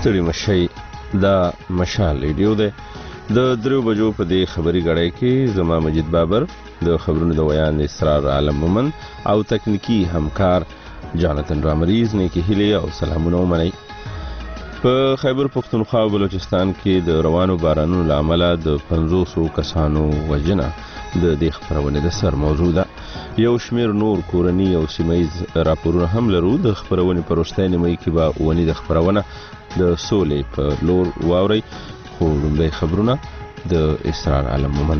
ستړي مشي دا مشال ریډیو ده د 3 بجو په دې خبري غړای کې زما مجید بابر د خبرونو د ویان اسرار عالم مومن او تکنیکی همکار جانتن رامریز نه کې هلي او سلامونه ومني. په خیبر پختونخوا او بلوچستان کې د روانو بارانونو لامل د 500 کسانو وژنه د دې خبرونه د سر موضوع ده. یو شمیر نور کورنی او سیمایز راپورونه هم لرو. د خبرونه پروستای نیمه کې با ونی د خبرونه د سولې په لور واوري. خو لومړی خبرونه د اسرار عالم مومن.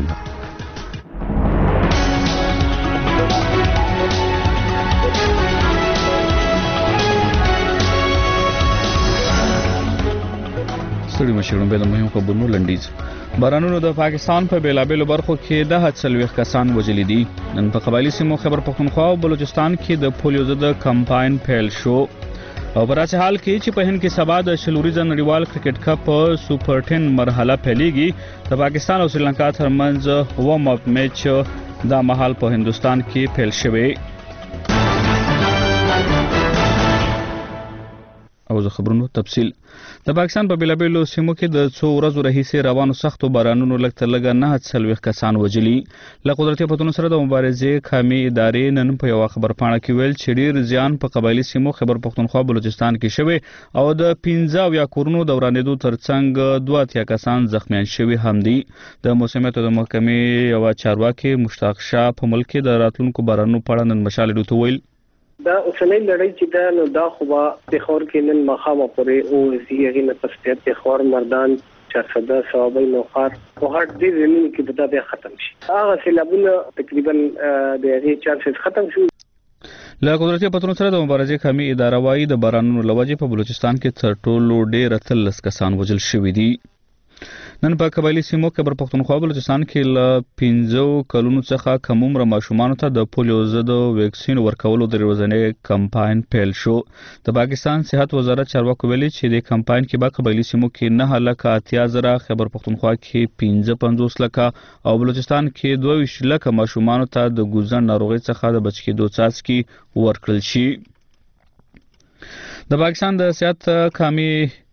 ستړي مشرون به د مهمو خبرونو لنډیز. بارانونو د پاکستان په بیلابیلو برخو کې 10 کسان وژلي دي. نن په قبایلی سیمو خیبر پختونخوا او بلوچستان کې د پولیو ضد کمپاین پیل شو. او په داسې حال کې چې په هند کې سبا د شلوريزه نړیوال کرکټ کپ سوپر 10 مرحله پیلېږي. د پاکستان او سریلانکا ترمنځ وارم اپ میچ دا مهال په هندستان کې پیل شوی. او زه خبرونو تفصیل. د پاکستان په بیلابیلو سیمو کې د 2 ورځو راهیسې روانو سختو بارانونو لږ تر لږه 9 کسان وژلي. له قدرتي فتونو سره د مبارزې قومي ادارې نن په یو خبر پاڼه کې ویل چې ډیر زیان په قبایلی سیمو خیبر پختونخوا بلوچستان کې شوی او د 15 کورونو د ورانېدو ترڅنګ 2 کسان زخمیان شوي هم دي. د موسمیاتو د محکمې یو چارواکي مشتاق شاه په ملک کې د راتلونکو بارانونو په اړه نن مشال ډوته ویل دا اوسنۍ لړۍ چې دا نو دا خو به خور کې نن مخامه پورې او زیږی نه پسته د خور مردان 400 ثوابي نوخار او هر دې زمين کې دا به ختم شي. هغه سیلابونه تقریبا د هغه 400 ختم شو. له قدرتي پترونو سره د مبارزې قومي اداره وايي د بارانونو لوجې په بلوچستان کې تر ټولو ډېر 13 کسان وژل شوي دي. نن په قبایلی سیمو خیبر پختونخوا بلوچستان کې له 15 کلونو څخه کم عمر ماشومانو ته د پولیو ضد ویکسین ورکولو د ورځنی کمپاین پیل شو. د پاکستان صحت وزارت چارواکو ویلي چې د کمپاین کې به قبایلی سیمو کې 9,80,000 خیبر پختونخوا کې 55 لک او بلوچستان کې 22 لک ماشومانو ته د ګوزن ناروغي څخه د بچ کېدو څاڅکي ورکړل شي. د پاکستان د صحت قومي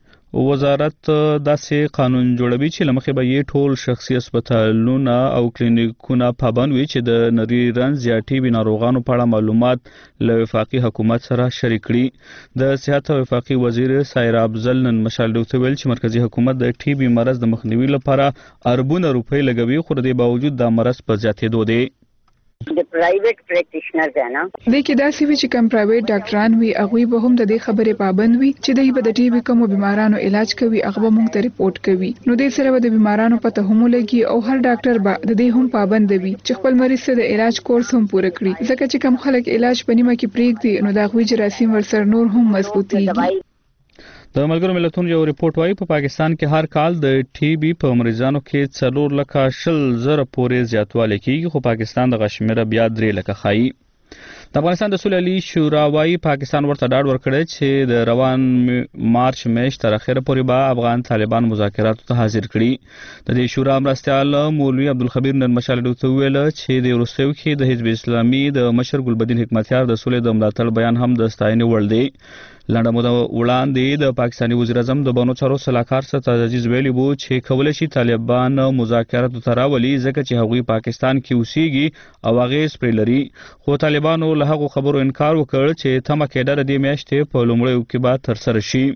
وزارت داسې قانون جوړوي چې لمخې به یې ټول شخصي هسپتالونه او کلینیکونه پابند وي چې د نری رنځ یا ټي بي ناروغانو په اړه معلومات له وفاقي حکومت سره شریک کړي. د صحت او وفاقي وزیر سایر افضل نن مشال ډوته ویل چې مرکزی حکومت د ټي بي مرض د مخنیوي لپاره اربونه روپۍ لګوي خو د دې باوجود دا مرض په زیاتېدو دی. د پرایویټ پریکټیشنرز نه د کې داسې وی چې کم پرایویټ ډاکټران وي هغه به هم د دې خبرې پابند وي چې دوی به د ټي بي کوم بیمارانو علاج کوي هغه موږ ته ریپورت کوي. نو دې سره به د بیمارانو پته هم لګي او هر ډاکټر به د دې هم پابند وي چې خپل مریض ته د علاج کورس هم پوره کړي ځکه چې کم خلک علاج پنیمه کې پریږدي نو دا غوي جراثیم ورسره نور هم مضبوطيږي. د ملګرو ملتونو یو ریپورت وايي په پاکستان کې هر کال د ټي بي په مریضانو کې 4,20,000 پورې زیاتوالی کیږي خو پاکستان د غشمیره بیا 3 لک خایي. د افغانستان د سولې عالی شورا وايي پاکستان ورته ډاډ ورکړی چې د روان مارچ میاشت تر اخره پورې به افغان طالبان مذاکراتو ته حاضر کړي. د دې شورا مرستیال مولوی عبدالخبیر نن مشال ډوته ویل چې د وروستیو کې د حزب اسلامي د مشر ګلبدین حکمتیار د سولې د ملاتړ بیان هم د ستاینې وړ دی. لنډه موده وړاندې د پاکستاني وزیر اعظم د بانو چارو سلاکار سعد عزیز ویلي وو چې کولای شي طالبان مذاکراتو ته راولي ځکه چې هغوی پاکستان کې اوسېږي او اغېز پرې لري. خو طالبانو له هغو خبرو انکار وکړ چې تمه کېده د دې میاشتې په لومړیو کې به ترسره شي.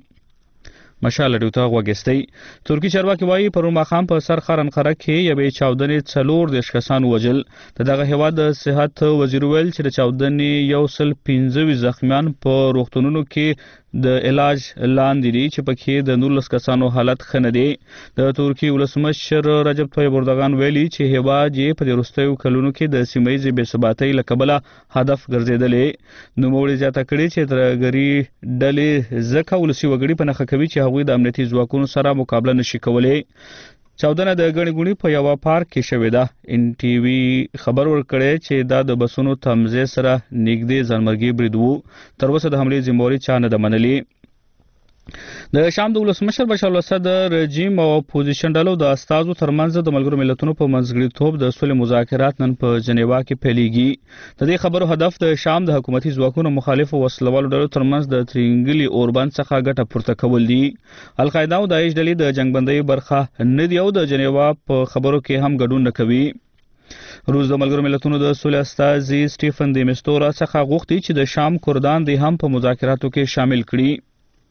مشال ډوته وګستي. ترکی چارواکي وايي پرون ماښام په سرخر انقره کې یوې چاودنې 4 کسان وژل. دغه هیواد د صحت وزیر ویل چې د چاودنې 115 زخمیان په روغتونونو کې د علاج لاندې دي چې پکې د 19 کسانو حالت ښه نه دی. د ترکی ولسمشر رجب طیب اردوغان ویلي چې هیواد یې په وروستیو کلونو کې د سیمه ییزې بې ثباتۍ له کبله هدف ګرځېدلی. نوموړي زیاته کړې چې ترهګري ډلې ځکه ولسي وګړي په نښه کوي چې هغوی د امنیتي ځواکونو سره مقابله نشي کولی. چاودنه د غړي غونی په یو پارک کې شوې ده. ان ټي وي خبر ورکړی چې دا د بسونو تمځای سره نږدې ځانمرګي برید وو. تر اوسه د حملې ذمہواري چا نه ده منلې. د شام د ولسمشر بشار الاسد رژیم او اپوزیشن ډلو د استازو ترمنځ د ملګرو ملتونو په منځګړیتوب د صلح مذاکرات نن په جنیوا کې پیلېږي. د دې خبرو هدف د شام د حکومتي ځواکونو مخالفو وسلوالو ډلو ترمنځ د ترینګلي اوربند څخه ګټه پورته کول دي. القاعده او داعش ډلې د جنگبندۍ برخه نه دي او د جنیوا په خبرو کې هم ګډون نه کوي. روس د ملګرو ملتونو د صلح استازي سټیفن دی مستورا څخه غوښتي چې د شام کردان دې هم په مذاکراتو کې شامل کړي.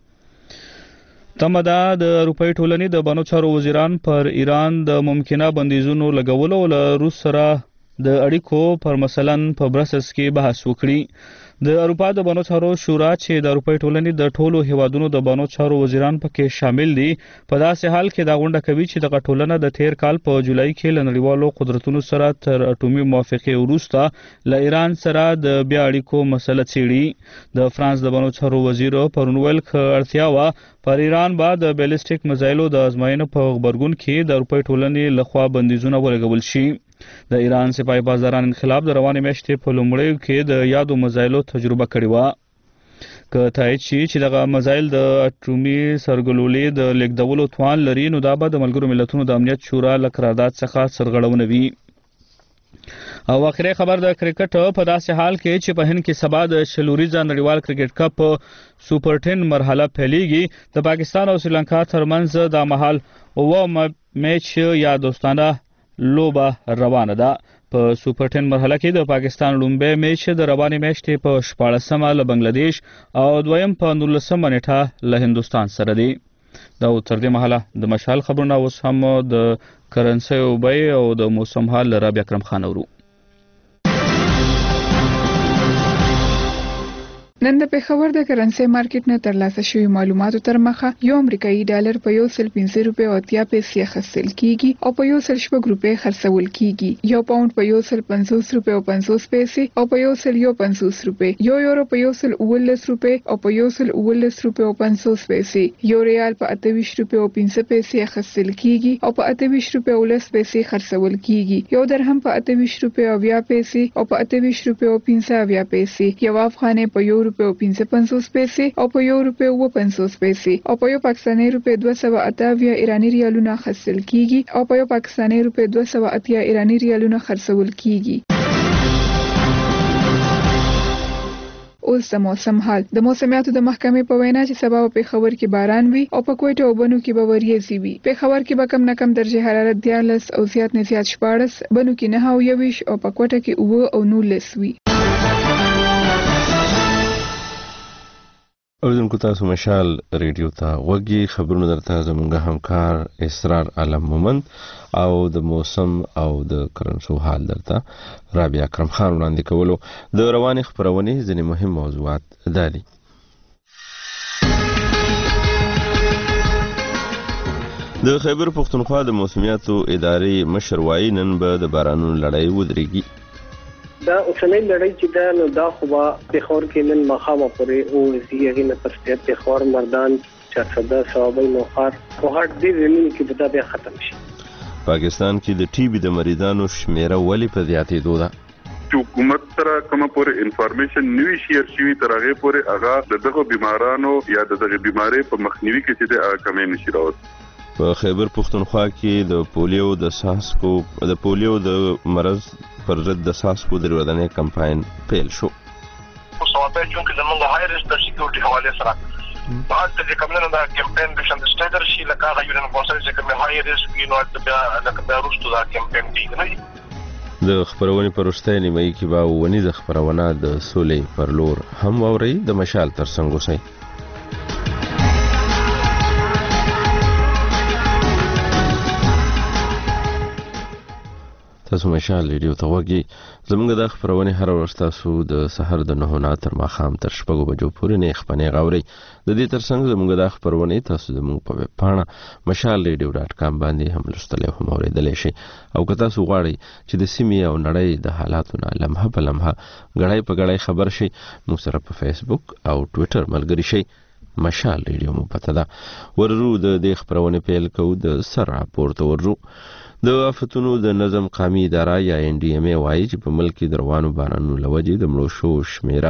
تمه ده د اروپایي ټولنې د بانو چارو وزیران پر ایران د ممکنه بندیزونو لګولو له روس سره د اړیکو پر مثلا په برسلز کې بحث وکړي. د اروپا د بانو چارو شورا چې د اروپایي ټولنې د ټولو هیوادونو د بانو چارو وزیران پکې شامل دي په داسې حال کې دا غونډه کوي چې دغه ټولنه د تیر کال په جولای کې له نړیوالو قدرتونو سره تر اټومي موافقې وروسته له ایران سره د بیا اړیکو مسله څیړي. د فرانس د بانو چارو وزیر پرون ویل چې اړتیا وه پر ایران به د بیلسټیک میزایلو د ازموینې په غبرګون کې د اروپایي ټولنې لخوا بندیزونه ولګول شي. د ایران سپاه بازاران انقلاب د روانې میاشتې په لومړیو کې د یادو میزایلو تجربه کړې وه. که تایید شي چې دغه میزایل د اټومي سرګلولې د لیږدولو توان لري نو دا به د ملګرو ملتونو د امنیت شورا له قرارداد څخه سرغړونه وي. او اخري خبر د کرکټ په داسې حال کې چې په هند کې سبا د شلوریزه نړیوال کرکټ کپ سوپر 10 مرحله پیلېږي. د پاکستان او سریلانکا ترمنځ د مهال اوه میچ یا دوستانه لوبه روانه ده. په سوپر 10 مرحله کې د پاکستان لومبي میچ د روانې میاشتې په 14مه له بنگلاديش او دویم په 19مه نیټه له هندستان سره دی. دا تر دې مهاله د مشال خبرونه اوس هم د کرنسي او بای او د موسم حال رابع اکرم خان اورو. نن د پېښور د کرنسي مارکیټ نه ترلاسه شوی معلوماتو تر مخه یو امریکایي ډالر په 1.50 روپیا او 80 پیسې خرڅل کیږي او په 1.6 روپیا خرڅول کیږي. یو پاوند په 1.50 روپیا او 50 پیسې او په 1.50 روپیا. یو یورو په 1.19 روپیا او په 1.19 روپیا او 50 پیسې. یو ریال په 28 روپیا او 15 پیسې خرڅل کیږي او په 28 روپیا او 10 پیسې خرڅول کیږي. یو درهم په 28 روپیا او 20 پیسې او په 28 روپیا او 15 پیسې. یو افغانۍ په 1 روپیا او 55 پیسې او په 1 روپیا او 50 پیسې او په یو پاکستاني روپیا 228 ایرانی ریالونه خرڅل کیږي او په یو پاکستاني روپیا 280 ایرانی ریالونه خرڅول کیږي. اوس د موسم حال. د موسمیاتو د محکمې په وینا چې سبا په پېښور کې باران وي او په کوټه او بنو کې به وریځي وي. پېښور کې به کم نه کم درجه حرارت 14 او زیات نه زیات 14، بنو کې 9 او 21 او په کوټه کې 9 او 19 وي. اوریدونکو تاسو مشال ریډیو ته وګي خبرونه درته زموږ همکار اسرار عالم مومند او د موسم او د کرنسو حال درته رابع اکرم خان وړاندې کولو. د روانې خبرونې ځینې مهم موضوعات دالي. د خیبر پښتونخوا د موسمیاتو ادارې مشر وایي نن به د بارانونو لړۍ ودرېږي. دا اوسنۍ لړۍ چې دا نو دا خو به پېښور کې نن ماښامه پورې وځي. هغې نه پس بیا پېښور، مردان، چارسده، صوابۍ، نوښار او هر ډېر ځایونو کې به دا بیا ختم شي. پاکستان کې د ټي بي د مریضانو شمیره ولې په زیاتېدو ده؟ چې حکومت سره کومه پورې انفارمیشن نوي شیر شوي تر هغې پورې هغه دغه بیمارانو یا دغه بیمارۍ په مخنیوي کې چې د کمې نشي راوړي. په خیبر پښتونخوا کې د پولیو د مرض پر ضد د ساسکو د ورځني کمپاین پیل شو. په صوابۍ کې زموږ هاي ریسک د سکیورټي حواله سره بعد چې کومنه دا کمپاین د شند سټیټر شي لکه هغه یو نه پوسټ چې کوم هاي ریسک نو د بیا وروسته دا کمپاین دی. د خبرونې پر وروستۍ نیمایي کې به ونیزه خبرونه د سولې پر لور هم واورئ. د مشال ترڅنګ اوسئ. تاسو مشال ریډیو ته وګي. زموږ د خبرونې هر ورځ تاسو د سحر د 9 نه تر ماښام تر 6 بجو پورې نه خبرونه غوړي. د دې ترڅنګ زموږ د خبرونې تاسو زموږ په ویب پاڼه mashalradio.com باندې هم لوستلی هم اوریدلی شئ. او که تاسو غواړئ چې د سیمې او نړۍ د حالاتو نه لمحه په لمحه غړی په غړی خبر شئ، موږ سره په فیسبوک او ټویټر ملګری شئ. مشال ریډیو مو پته ده. وررو د دې خبرونه پیل کوو د سر راپورته وررو. د آفتونو د نظم قومي اداره یا NDMA وایي چې په ملک کې دروانو بارانونو لوجې د مړو شو شمیره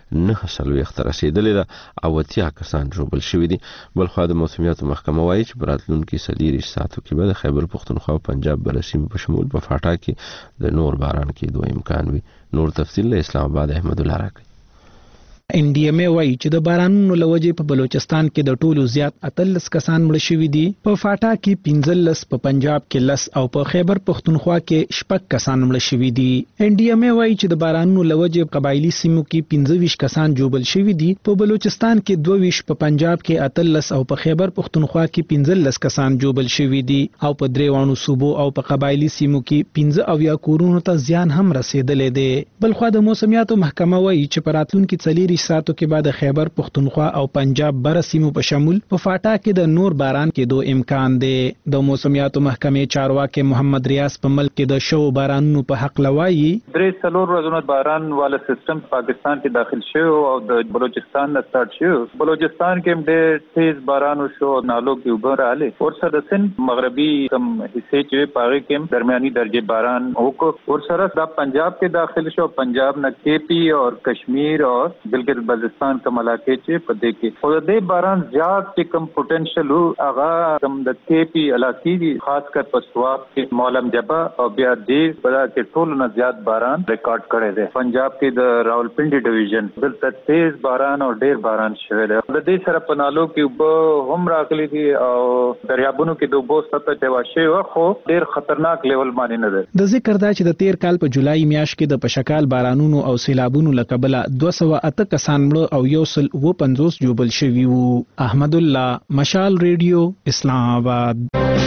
9 رسیدلې ده او 80 کسان ژوبل شوي دي. بلخوا د موسمیاتو محکمه وایي چې په راتلونکي 40 ساعتو کې به د خیبر پښتونخوا او پنجاب بلسیمو په شمول په فاټا کې د نور باران کېدو امکان وي. نور تفصیل له اسلام آباد احمد الله راکړي. NDMA وایي چې د بارانونو لوجې په بلوچستان کې د ټولو زیات 18 کسان مړ شوي دي، په فاټا کې 15، په پنجاب کې 10 او په خیبر پښتونخوا کې 6 کسان مړ شوي دي. NDMA وایي چې د بارانونو لوجې په قبایلی سیمو کې 25 کسان جوبل شوي دي، په بلوچستان کې 22، په پنجاب کې 18 او په خیبر پښتونخوا کې 15 کسان جوبل شوي دي او په دریوانو صوبو او په قبایلی سیمو کې 15 او یا کورونو ته زیان هم رسیدلې دي. بلخوا د موسمیاتو محکمه وایي چې په راتلونکي 40 ساعتو کې بعد خیبر پښتونخوا او پنجاب بر سیمو په شمول په فاټا کې د نور باران کېدو امکان دی. د موسمیاتو محکمې چارواکي محمد ریاض په ملک کې د شو بارانونو په حق لوایي 3-4 ورځې باران والا سیستم پاکستان کې داخل شو او د بلوچستان نه سٹارټ شو. بلوچستان کې ډېر تیز باران شو، نالو کې اوبه راغلي اور سره د سند مغربي کم حصے چې پاره کې درمیاني درجه باران وکړ اور سره د پنجاب کې داخل شو. پنجاب نه KP اور کشمیر اور گلگت بلتستان کم علاقے چې په دې کې او د باران زیات چې کم پوتنشل هغه کم د KP علاقې دي، خاص کر په سواب کې مولم جبا او بیا دې بلا کې ټول نه زیات باران ریکارډ کړي دي. پنجاب کې د راولپنډي ډیویژن دلته تیز باران او ډېر باران شوی دی. د دې سره په نالو کې به هم راغلي دي او دریابونو کې د اوبو سطح چې واشه خو ډېر خطرناک لیول باندې نه ده. د ذکر دا چې د 13 کال په جولای میاشت کې د پشکال بارانونو او سیلابونو لکبله 208 کسان مړ او 150 جوبل شوي وو. احمد الله، مشال ریډیو، اسلام آباد.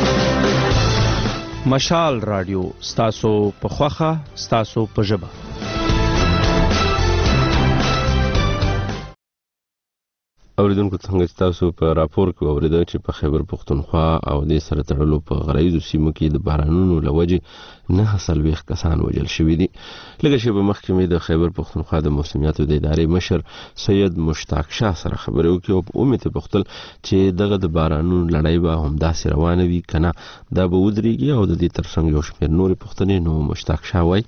مشال رادیو ستاسو په خوخه ستاسو په ژبه. اوریدونکو څنګه چې تاسو په راپور کې اوریدل چې په خیبر پښتونخوا او د سره تړلو په غرایزو سیمو کې د بارانونو لوجې 9 کسان وژل شوي دي. لکه چې په مخکې د خیبر پښتونخوا د موسمیاتو د ادارې مشر سید مشتاق شاه سره خبرې وکړې او په امید پختل چې دغه د بارانونو لړۍ به هم داسې روانه وي کنه دا به ودرېږي او د دې ترڅنګ یو شمېر نورې پوښتنې نو مشتاق شاه وایي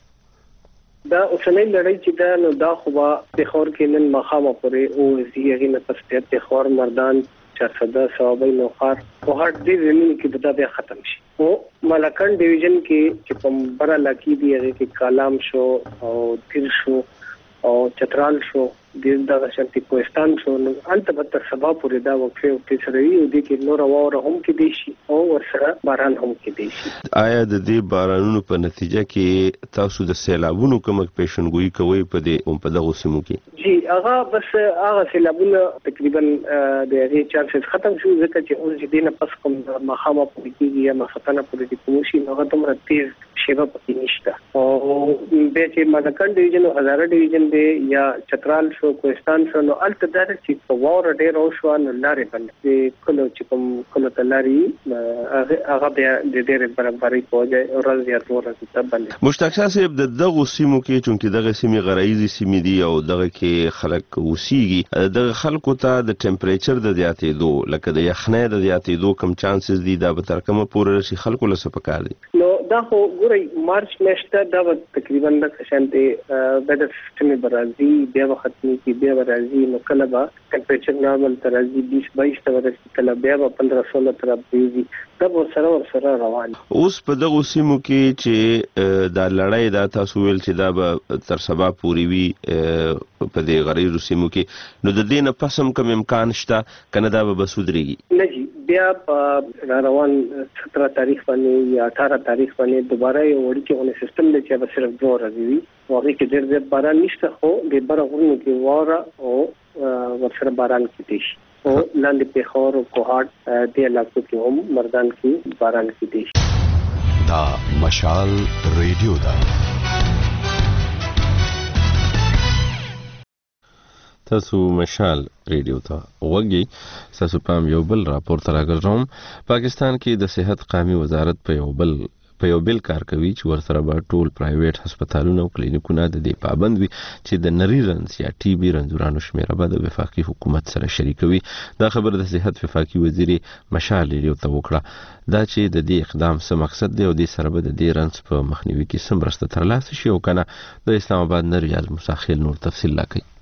دا اوسنۍ لړۍ چې دا نو دا خو به خور کې نن مخامه پورې او زیږی نه پسته ته خور مردان 410 صوابي نوخار او هر دې زمين کې بتا بیا ختم شي. او ملکن ډیویژن کې چې په بره لکی دی هغه کې کالام شو او تیر شو او چترال شو د شانتي کوهستان شو نو انت به تر سبا پورې دا وقفه او تسری او د کې نور واور هم کې دي شي او ورسره باران هم کې دي شي. آیا د دې بارانونو په نتیجه کې تاسو د سیلابونو کوم پیشنګوئی کوي په دغه سیمو کې؟ جی هغه بس هغه سیلابونه تقریبا د هغه چانسز ختم شو ځکه چې اوس دې نه پس کوم مخامه پورې کېږي یا مخاتنه پورې کې کوشي نو هغه تمره تیز شیبه پکې نشته او به چې ملکن ډیویژن او هزاره ډیویژن دی یا چترال کوهستان شو نو الته دا چې په واره ډېر او شو نو لارې باندې کله چې کوم کله تلاري هغه بیا د ډېر برابرۍ پوهه او راز یا تور ته باندې مشتاق شاه صاحب د دغه سیمو کې چونکې دغه سیمې غرایزي سیمې دي او دغه کې خلک اوسېږي دغه خلکو ته د ټمپریچر د زیاتېدو لکه د یخنۍ د زیاتېدو کم چانسز دي دا به تر کومه پورې رسي خلکو له څه پکار دي؟ نو دا خو ګورئ مارچ میاشت دا تقریبا د شانتي د سیستم برازي بیا وخت کې بیا راځي نو کله به ټمپریچر نارمل تر راځي 20-22 ته ورسي کله بیا به 15-16 تر راځي دا ورسره روان. اوس په دغه سیمو کې چې دا لړۍ دا تاسو ویل چې دا به تر سبا پورې وي په دې غریزو سیمو کې نو د دې نه پس هم کوم امکان شته کنه دا به بسودريږي؟ نه جی بیا په روان 17 تاریخ باندې یا 18 تاریخ باندې دوباره یو وړي سیستم دی چې به صرف 2 ورځې وي هغه کې ډېر زیات باران نشته خو د بره غرونو کې واره او ورسره باران کېدی شي او لاندې پیښور او کوهاټ د علاقو کې هم مردان کې باران کېدی شي. دا مشال ریډیو دا تاسو مشال ریډیو ته وګورئ. تاسو پام یو بل راپور تر راګرځوم. پاکستان کې د صحت قومي وزارت په یو بل په یو بل کار کوي چې ورسره به ټول پرایویټ هسپتالونه او کلینیکونه د دې پابند وي چې د نری رنځ یا ټي بي رنځورانو شمیره به د وفاقي حکومت سره شریکوي. دا خبر د صحت وفاقي وزیر مشال ریډیو ته وکړه. دا چې د دې اقدام څه مقصد دی او د سره به د دې رنځ په مخنیوي کې څه مرسته ترلاسه شي او کنه د اسلام آباد نه ریاض مساخیل نور تفصیل لا کوي.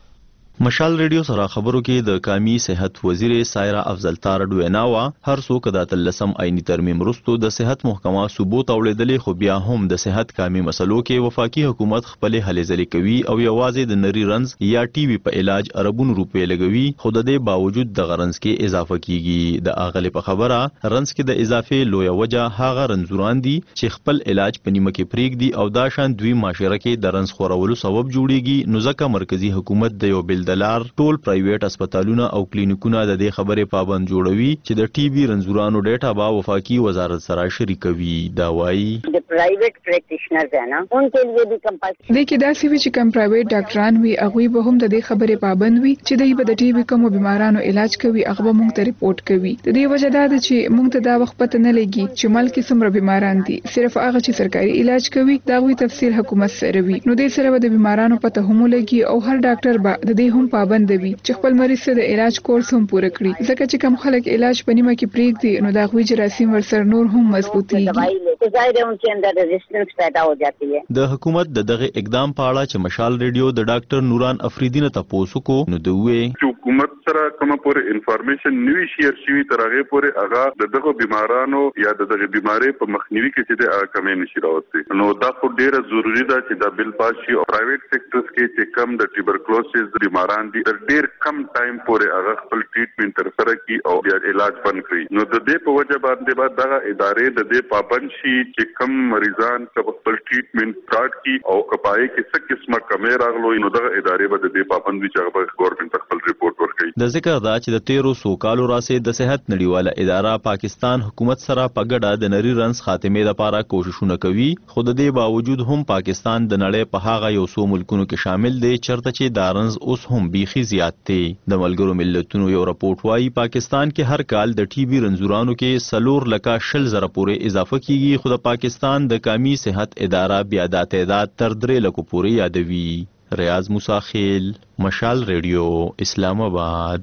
مشال ریډیو سره خبرو کې د قومي صحت وزیر سایرا افضل تارډ ویناوه هر څوک د تلسم عیني ترمیم وروسته د صحت محکمه ثبوت اولیدلې خو بیا هم د صحت قومي مسلو کې وفاقي حکومت خپل هلې ځلې کوي او یوازې د نری رنځ یا ټي بي په علاج اربون روپې لګوي خو د دې باوجود د غرنځ کې اضافه کیږي. د اغلې په خبره رنځ کې د اضافه لوی وجه هغه رنځوران دي چې خپل علاج په نیمه کې پریږدي او دا شان دوی معاشره کې د رنځ خورولو سبب جوړيږي. نو ځکه مرکزی حکومت د یو بل دلار ټول پرایویټ هسپتالونه او کلینیکونه د دې خبرې پابند جوړوي چې د ټي بي رنځورانو ډیټا با وفاقي وزارت سره شریکوي. دا وایي د پرایویټ پریکټیشنرز ہے نا ان کے لیے بھی کمپلسری د کې داسې وی چې کم پرایویټ ډاکټران وي هغه به هم د دې خبرې پابند وي چې دوی به د ټي بي کوم بیمارانو علاج کوي هغه به موږ ته ریپورت کوي. د دې وجه دا ده چې موږ ته دا وخت پته نه لګي چې ملک څومره بیماران دي. صرف هغه چې سرکاري علاج کوي دا وی تفصیل حکومت سره وي. نو دې سره د بیمارانو پته هم لګي او هر ډاکټر به د دې هم پابند وي چې خپل مریض ته د علاج کورس هم پوره کړي. ځکه چې کم خلک علاج په نیمه کې پریږدي نو دا غوي جراثیم ورسره نور هم مضبوطیږي. ظاهر ہے ان کے اندر ریزسٹنس پیدا ہو جاتی ہے. د حکومت د دغه اقدام په اړه چې مشال ریډیو د ډاکټر نوران افریدی نه تاسو کو نو دوی حکومت سره کومه پورې انفارمیشن نوی شیر شوی تر هغه پورې هغه دغه بیمارانو یا دغه بیماری په مخنیوي کې چې د کمې نشي راوستي. نو دا خو ډیره ضروری ده چې دا بل پاس شي او پرایویټ سېکټرز کې چې کم د ټیوبرکلوسز بیماران دي ډیر کم ټایم پورې هغه خپل ټریټمنټ تر سره کی او بیا علاج بند کړي. نو د دې په وجه باندې بعد دغه ادارې د دې پابند شي چې کم مریضان خپل ټریټمنټ سٹارټ کی او کپای کې څه قسمه کمې راغلو نو دغه ادارې به د دې پابند وي چې هغه ګورنمنت خپل ریپورت ورکړي. د ذکر دا چې د 1300 کالو راسې د صحت نړیواله اداره پاکستان حکومت سره په ګډه د نری رنځ خاتمې لپاره کوششونه کوي خو د دې باوجود هم پاکستان د نړۍ په هغه یو څو ملکونو کې شامل دی چرته چې دا رنځ اوس هم بیخي زیات دی. د ملګرو ملتونو یو راپورټ وايي پاکستان کې هر کال د ټي بي رنځورانو کې 4,00,000 پورې اضافه کیږي خو د پاکستان د قومي صحت اداره بیا دا تعداد تر 3,00,000 پورې یادوي. ریاض مساخیل مشال ریډیو اسلام آباد.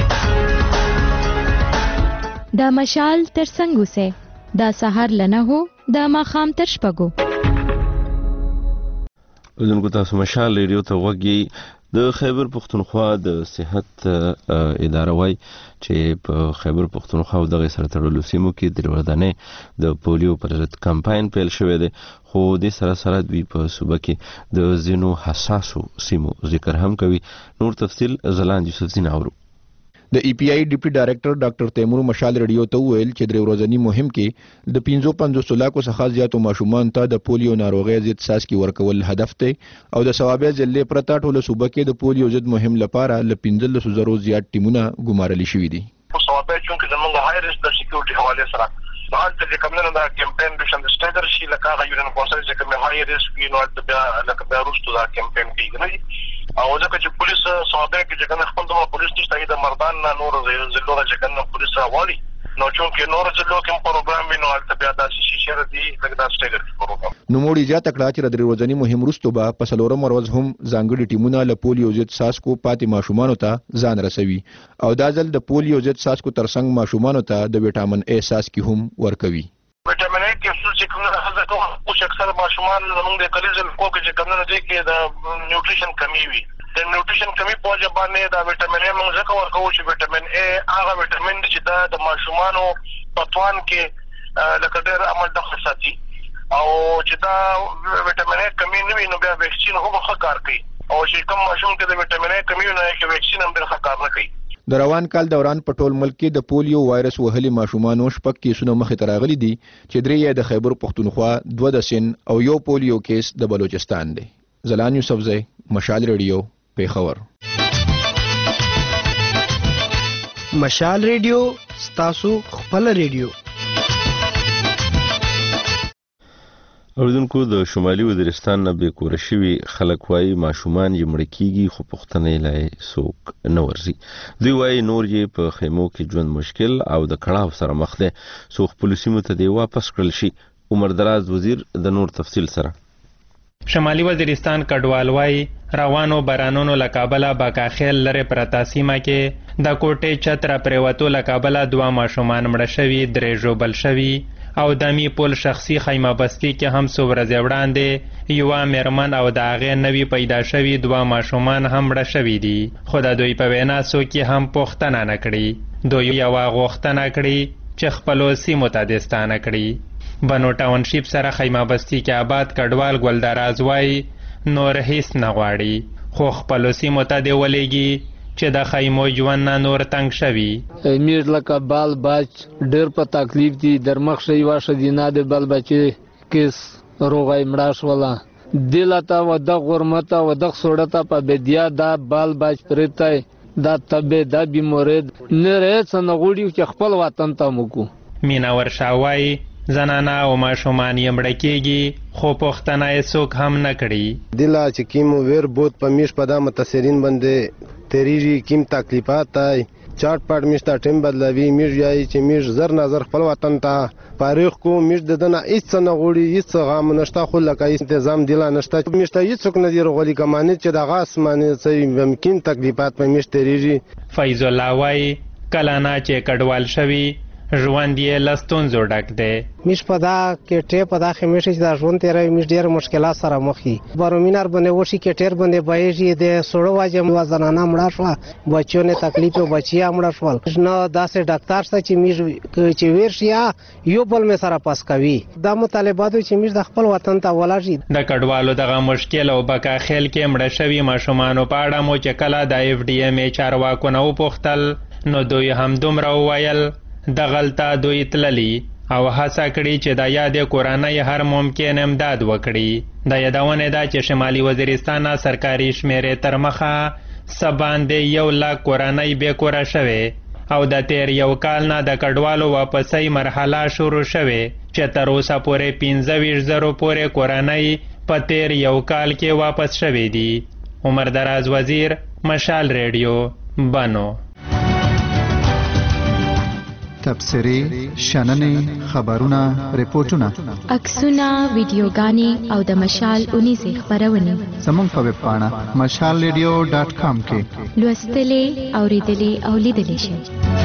دا مشال تر څنګه سه دا سحر لنه هو دا ماخام تر شپګو. ولنګو تاسو مشال ریډیو ته وګي. د خیبر پختونخوا د صحت اداره وای چې په خیبر پختونخوا دغه سره تړلو سیمو کې د ورځنې د پولیو پر ضد کمپاین پیل شوی دی خو د سره دوی په صوبه کې د زینو حساسو سیمو ذکر هم کوي. نور تفصیل زلان یوسف زین اورو. د ای پی آی ډیپټي ډایریکټر ډاکټر تیمور مشال ریډیو ته ویل چې د ورځنی مهم کې د 55 لکو څخه زیاتو ماشومان ته د پولیو ناروغي ضد څاڅکي ورکول هدف دی او د ثوابه ضلع پرتا ټوله صوبه کې د پولیو ضد مهم لپاره ل 1500 زیات ټیمونه ګمارل شوي دي. ثوابه چې زموږ هاي ریسک د سکیورټي حواله سره بعد چې کومنه دا کمپاین د شندستر شي لکه هغه یو نه کوسل چې کوم هاي ریسک نو د بیا لکه بیا روستو دا کمپاین کیږي او ځکه چې پولیس ثوابه کې چې کنه خپل د پولیس نشته د مردان نه نور زلوره چې کنه پولیس راوالي نو چې نور زلو کوم پروګرام وینو البته بیا د شي شهر دی لکه دا سټیګر پروګرام نو موړي زیاته کړه چې د ورځنی مهم روستو به په سلورم ورځ هم ځانګړي ټیمونه له پولیو ضد ساسکو پاتې ماشومان ته ځان رسوي او دا ځل د پولیو ضد ساسکو ترڅنګ ماشومان ته د وټامین ا ساسکي هم ورکوي. وټامین ا کیپسول چې کومه حاصله کوو چې اکثر ماشومان زموږ د کلیزل کو کې کومه دي کې د نیوټریشن کمی وي د نیوټریشن کمی په وجه باندې دا وټامین ا موږ ځکه ورکوو چې وټامین ا هغه وټامین چې د ماشومانو پتوان کې لکه ډېر عمل د خاصتي او چې دا وټامین ا کمی نه وي نو بیا ویکسین هم ښه کار کوي او چې کوم ماشوم کې د وټامین ا کمی نه کې ویکسین هم ډېر ښه کار نه کوي. د روان کال دوران په ټول ملک کې د پولیو وایرس وهلي ماشومانو شپږ کیسونه مخې ته راغلي دي چې درې یې د خیبر پختونخوا 2 د سن او یو پولیو کیس د بلوچستان دی. زلان یوسفزئی مشال ریډیو پیښور. مشال ریډیو ستاسو خپل ریډیو. اوردونکو د شمالي وزیرستان نه به کور شوی خلک وایي ماشومان یې مړ کیږي خو پښتنې لای سوک نه ورزي. دوی وایي نور یې په خیمو کې ژوند مشکل او د کړهو سره مخ ده سو خپل سیمو ته دی واپس کړل شي. عمر دراز وزیر د نور تفصیل سره. شمالي وزیرستان کډوال وای روانو بارانونو لکابله باکاخیل لره پرتا سیمه کې د کوټې چتر پریوتو لکابله 2 ماشومان مړه شوي 3 ژوبل شوي او د میپول شخصي خیمه بستی کې هم څو ورځې وړاندې یوه میرمن او د هغې نوي پیدا شوي 2 ماشومان هم مړه شوي دي خو د دوی په وینا څوک یې هم پوښتنه نه کړي. دوی یوه غوښتنه کړي چې خپلو سیمو ته دستانه کړي. بنو ټاونشیپ سره خیمه بستی کې آباد کډوال ګلدراز وای نور هیڅ نه غواړي خو خپلو سیمو ته دې ولېږي چې د خیمو ژوند نه نور تنګ شوي. امیر لکه بال باچ ډېر په تکلیف دي درمخ شي واشه دي نه د بال بچې کیس روغای مړه شوله دلته و د غرمته و د سوړته په بدیا دا بال باچ پرتای دا تبه دا بیمورید نه رې څنګه چې خپل وطن ته موکو. مینا ورشاوای زنانا او ماشومان یې مړه کېږي خو پوښتنه یې څوک هم نه کړي. دلا چې کیم ویر بود په میش په دا متاثرین باندې تریری کیم تکلیفات تای چاټ پټ میشتا ټیم بدلوي میش یای چې میش زر نظر خپل وطن ته تاریخ کو میش ددنه هیڅ نه غوړي هیڅ غام نشته خو لکه تنظیم دلا نشته میشته هیڅ نه دی رغولي کمانه چې د غاس معنی سي ممکن تکلیفات په میش تریری. فیض الله وای کلانا چې کډوال شوي ژوند یې له ستونزو ډک دی. میش په دا کېټې په دا خمیشه چې دا ژوند تیروي میش ډېر مشکلات سره مخ دي. برومینار باندې وشي کېټیر باندې بایږي د سړو واجب وزنانه مړه شوه بچو نه تکلیف او بچیا مړه شول نو داسې ډاکټر ته چې میش چې ویر شي یو بل مې سره پاس کوي. دا مطالبات چې میش د خپل وطن ته ولاړي. د کډوالو دغه مشکل او بکاخیل کې مړه شوي ماشومانو په اړه مو چې کله د اف ډي ام چارواکو نه وپوښتل نو دوی هم دومره وویل د غلطه دوی تللی او هڅه کړي چې د یادې کورنۍ هر ممکن امداد وکړي. د یادونه ده چې شمالي وزیرستان سرکاري شمیرې تر مخه سباندې 1 لک کورنۍ بې کوره شوې او د تیر یو کال نه د کډوالو واپسۍ مرحله شروع شوې چې تر اوسه پورې 25,000 پورې کورنۍ په تیر یو کال کې واپس شوې دي. عمر دراز وزیر مشال ریډیو بنو. تبصرې شننې خبرونه ریپورتونه عکسونه ویډیوګانې او د مشال 19 خبرونه زموږ په ویب پاڼه mashalradio.com کې لوستلې اوریدلې او لیدلې شئ.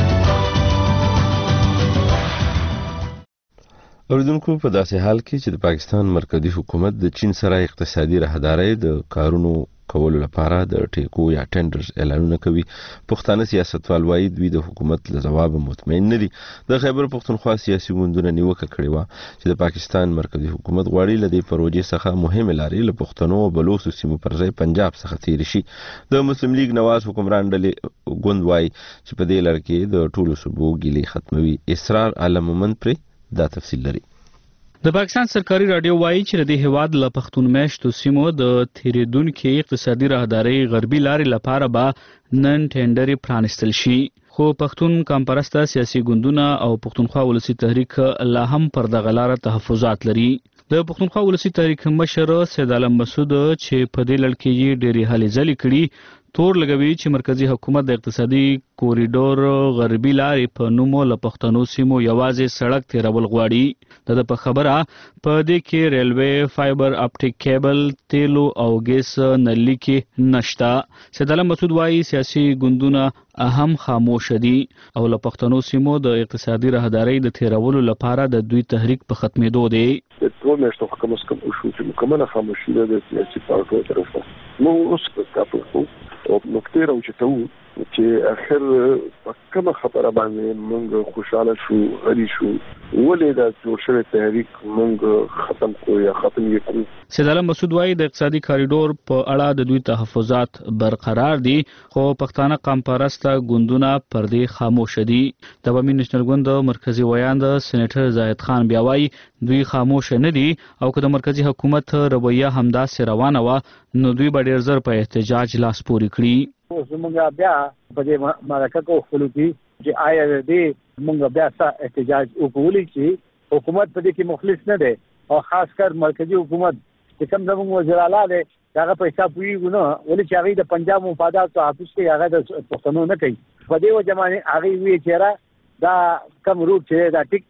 اوریدونکو په داسې حال کې چې د پاکستان مرکزی حکومت د چین سره اقتصادي راهدارۍ د کارونو کولو لپاره د ټیکو یا ټینډرز اعلانونه کوي پښتانه سیاستوال وایي دوی د حکومت له ځواب مطمئن نه دي. د خیبر پښتونخوا سیاسي ګوندونه نیوکه کړې وه چې د پاکستان مرکزی حکومت غواړي له دې پروژې څخه مهمې لارې له پښتنو او بلوڅو سیمو پر ځای پنجاب څخه تېرې شي. د مسلم لیگ نواز حکمران ډلې ګوند وایي چې په دې لړ کې د ټولو صوبو ګیلې ختموي. اسرار عالم مومند پرې دا تفصیل لري. د پاکستان سرکاري رادیو وایي چې د هیواد له پښتون میشتو سیمو د تیریدونکو اقتصادي راهدارۍ غربي لارې لپاره به نن ټینډر پرانستل شي خو پښتون کمپرسته سیاسي ګوندونه او پښتونخوا ولسی تحریک لا هم پر دغه لار تحفظات لري. د پښتونخوا ولسی تحریک مشر سید عالم مسعود چې په دې لړ کې یې ډېری هلې ځلې کړي تور لګوي چې مرکزی حکومت د اقتصادي کوریډور غربي لارې په نوم له پښتنو سیمو یوازې سړک تیرول غواړي. د په خبره په دې کې ریلوی فایبر اپټیک کیبل تیلو او ګیس نلي کې نشتا. سید عالم مسعود وایي سیاسي ګوندونه اهم خاموش دي او له پښتنو سیمو د اقتصادي راهدارۍ د تیرولو لپاره د دوی تحریک په ختمېدو دی. ټول میاشتو حکومت کوم شو چې مکمله خاموشي ده د سیاسي پارټیو طرفه نو اوس په او نکته راوچتو چې اخر کومه خبره باندې موږ خوشاله شو غری شو ولې دا جوړ شوی تحریک موږ ختم کو یا ختم یې کو. سید عالم مسعود وایي د اقتصادي کاریډور په اړه د دوی تحفظات برقرار دي خو پښتانه قومپرسته ګوندونه پر دې خاموش دي. د عوامي نېشنل ګوند مرکزی ویاند سېنیټر زاهد خان بیا وایي دوی خاموش نه دي او که د مرکزی حکومت رویه همداسې روانه وه نو دوی به ډېر زر په احتجاج لاس پورې کړي. زمونږ بیا په دې مرکه کو خپل کی چې آیا دې مونږ بیا سره احتجاج وکولای شي. حکومت په دې کې مخلص نه دی او خاص کر مرکزی حکومت چې کوم زموږ وزیر اعلی دی هغه پیسې پوریږي نو ولې چې هغه د پنجاب مفادات او حافظ کې هغه د پښتنو نه کوي. په دې وجه باندې هغه وی چیرې دا کم روټ چې دا ټیک ته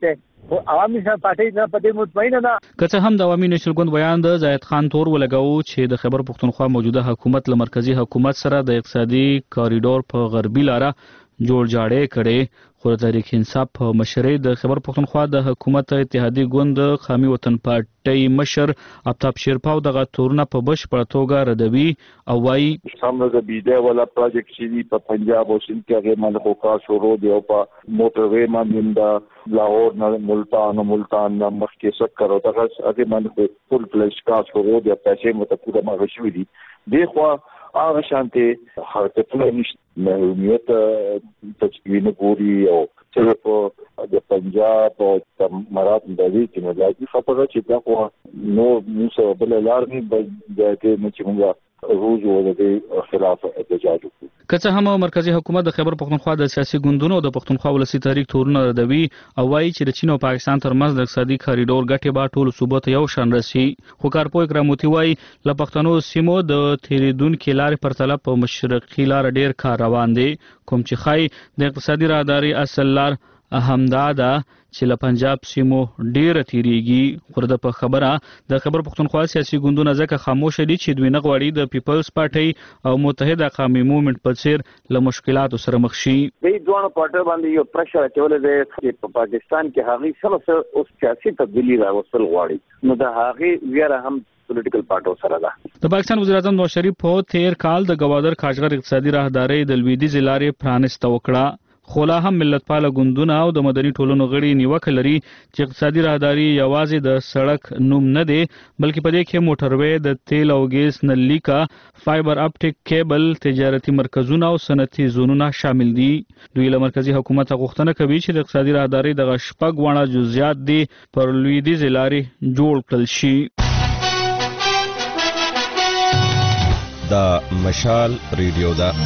او عوامي پارټي نه پدې مطمئنه ده. که څه هم د عوامي نېشنل ګوند بیان د زاهد خان تور ولګاو چې د خیبر پښتونخوا موجوده حکومت له مرکزی حکومت سره د اقتصادي کاریډور په غربي لاره جوړ جاړې کړي، خو د تحریک انصاف په مشرۍ د خیبر پښتونخوا د حکومت اتحادي ګوند قومي وطن پارټي مشر آفتاب شیرپاو دغه تورونه په بشپړه توګه ردوي او وايي سامنے د بیډه والا پروجیکټ چې په پنجاب او سند کې هغه باندې خو کار شروع دی او په موټر وې باندې د لاهور نه ملتان نه مخکې څخه کړو دغه هغه باندې فل فلش کار شروع دی، پیسې متکوده ما غشوي دي دغه هغه شانته حرکتونه نشته مهمیت تشکیل ګوري او چې په د پنجاب او د مراد د دې چې نه راځي خبره چې دا خو نو موږ بل لار نه د دې چې موږ روز او د خلاف احتجاج وکړو. که څه هم مرکزی حکومت د خیبر پښتونخوا د سیاسي ګوندونو د پښتونخوا ولسی تحریک تورونه ردوي او وایي چې د چین او پاکستان ترمنځ د اقتصادي کاریډور ګټې به ټول صوبات یو شان رسي، خو کارپوه کراموتی وایي له پښتنو سیمو د تیریدونکو لارې پر طرف په مشرقي لار ډیر کار روان دي، کوم چې خای د اقتصادي راهداري اصل لار همدا ده چې له پنجاب سیمو ډیره تیریږي. خو د خبره د خیبر پښتونخوا سیاسي ګوندونه ځکه خاموش دي چې دوی نه غواړي د پیپلز پارټي او متحده قومي موومېنټ په څیر له مشکلاتو سره مخ شي. دوی دوه پارټي باندې یو پرشر اچول دي چې په پاکستان کې هغه سره اوس سیاسي تبدیلی راوستل غواړي، نو د هغه ویره هم پولیټیکل پارټو سره ده. د پاکستان وزیر اعظم نواز شریف په تیر کال د گوادر کاشغر اقتصادي راهداري د لویدیځ لارې پرانسته وکړه، خو لا هم ملتپاله ګوندونه او د مدني ټولنو غړي نیوکه لري چې اقتصادي راهداري یوازې د سړک نوم نه دی بلکې په دې کې موټروي، د تیل او ګیس نلیکا، فایبر اپټیک کیبل، تجارتي مرکزونه او صنعتي زونونه شامل دي. دوی له مرکزی حکومت غوښتنه کوي چې د اقتصادي راهداري د شپږ وړه جزئیات دي پر لویدیځ لارې جوړ کړل شي. دا مشال ریډیو دا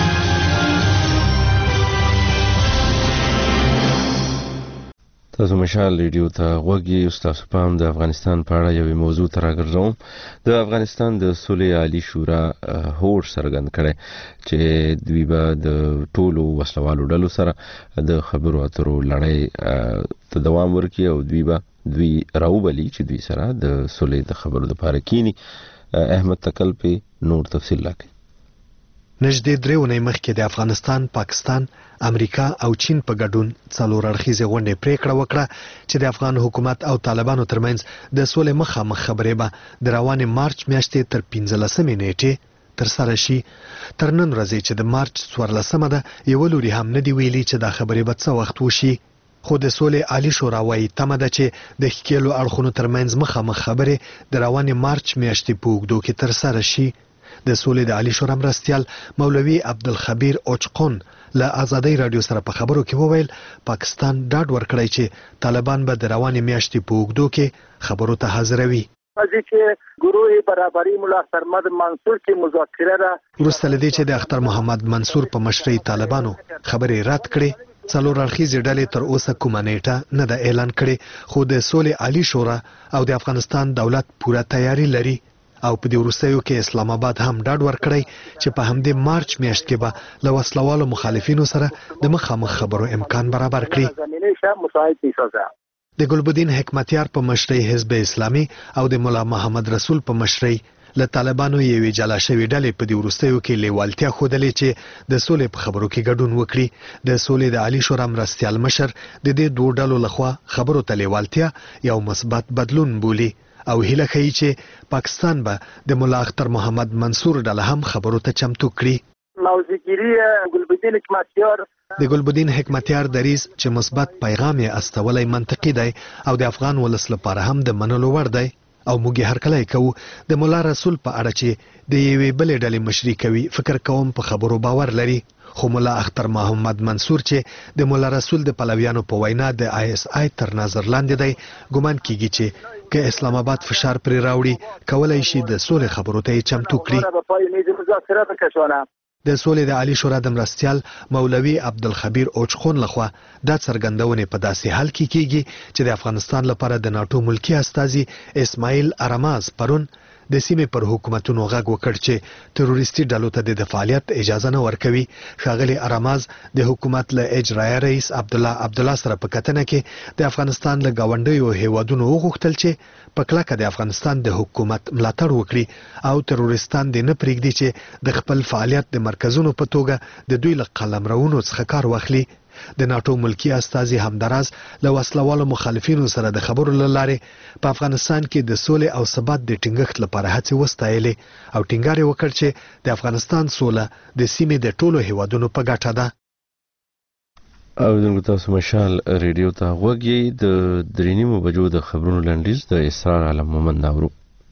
تاسو مشال ریډیو ته غوږی تاسو پام د افغانستان په اړه یوې موضوع ته راګرځوم. د افغانستان د صلح عالی شورا هوډ څرګند کړی چې دوی به د ټولو وسلوالو ډلو سره د خبرو اترو لړۍ ته دوام ورکړي او دوی راوبلي چې دوی سره د صلح د خبرو لپاره کینی. احمد تکلپی نور تفصیل راکړي. نږدې 3 ونې مخکې د افغانستان، پاکستان، امریکا او چین په ګډون څلور اړخیزه غونډه پریکړه وکړه چې د افغان حکومت او طالبانو ترمنځ د سولې مخامخ خبرې به د روانې مارچ میاشتې تر 15 نیټې تر سره شي. تر نن ورځې چې د مارچ 14 ده یو لوري هم نه دی ویلي چې دا خبرې به څه وخت وشي، خو د سولې عالی شورا وايي تمه ده چې د ښکېلو اړخونو ترمنځ مخامخ خبرې د روانې مارچ میاشتې په اوږدو کې تر سره شي. د سولې د عالی شورا مرستیال مولوي عبدالخبیر اوچقون له آزادۍ رادیو سره په خبرو کې وویل پاکستان ډاډ ورکړی چې طالبان به د روانې میاشتې په اوږدو کې خبرو ته حاضروي. چې گروه برابری مولا اختر محمد منصور کې مذاکره را وروسته لدې چې د اختر محمد منصور په مشرۍ طالبانو خبرې رد کړې، څلور اړخیزې ډلې تر اوسه کومه نیټه نه ده اعلان کړې، خو د سولې عالی شورا او د افغانستان دولت پوره تیاری لري او په دې وروستیو کې اسلام آباد هم ډاډ ورکړی چې په همدې مارچ میاشت کې به له وسلوالو مخالفینو سره د مخامخ خبرو امکان برابر کړي. د ګلبدین حکمتیار په مشرۍ حزب اسلامي او د مولا محمد رسول په مشرۍ له طالبانو یوې جلا شوې ډلې په دې وروستیو کې لیوالتیا ښودلې چې د سولې په خبرو کې ګډون وکړي. د سولې د عالی شورا مرستیال مشر د دې دوه ډلو لخوا خبرو ته لیوالتیا یو مثبت بدلون بولي او هیله کوي چې پاکستان به د مولا اختر محمد منصور ډله هم خبرو ته چمتو کړي. د ګلبدین حکمتیار دریز چې مثبت پیغام یې استولی منطقي دی او د افغان ولس لپاره هم د منلو وړ دی او موږ هر کله کوو. د مولا رسول په اړه چې د یوې بلې ډلې مشري کوي فکر کوم په خبرو باور لري، خو مولا اختر محمد منصور چې د مولا رسول د پلویانو په وینا د ISI تر نظر لاندې دی، ګمان کیږي چې که اسلام آباد فشار پرې راوړي کولای شي د سولې خبرو ته چمتو کړي. د سولې د عالی شورا د مرستیال مولوي عبدالخبیر اوچقون لخوا دا څرګندونې په داسې حال کې کیږي چې د افغانستان لپاره د ناتو ملکی استازي اسماعیل ارماز پرون د سیمې پر حکومتونو غږ وکړ چې تروریستي ډلو ته د فعالیت اجازه نه ورکوي. ښاغلي اراماز د حکومت له اجرایه رئیس عبدالله سره په کتنه کې د افغانستان له ګاونډیو هیوادونو وغوښتل چې په کلکه د افغانستان د حکومت ملاتړ وکړي او تروریستان دې نه پرېږدي چې د خپل فعالیت د مرکزونو په توګه د دوی له قلمرونو څخه کار واخلي. د ناټو ملکی استازي همدراز له وسلوالو مخالفینو سره د خبرو له لارې په افغانستان کې د سولې او ثبات د ټینګښت لپاره هڅې وستایلې او ټینګار یې وکړ چې د افغانستان سوله د سیمې د ټولو هیوادونو په ګټه ده. او دغه تاسو مشال ریډیو ته غوږی د 3:30 بجو د خبرونو لنډیز د اسرار عالم مومن ناورو.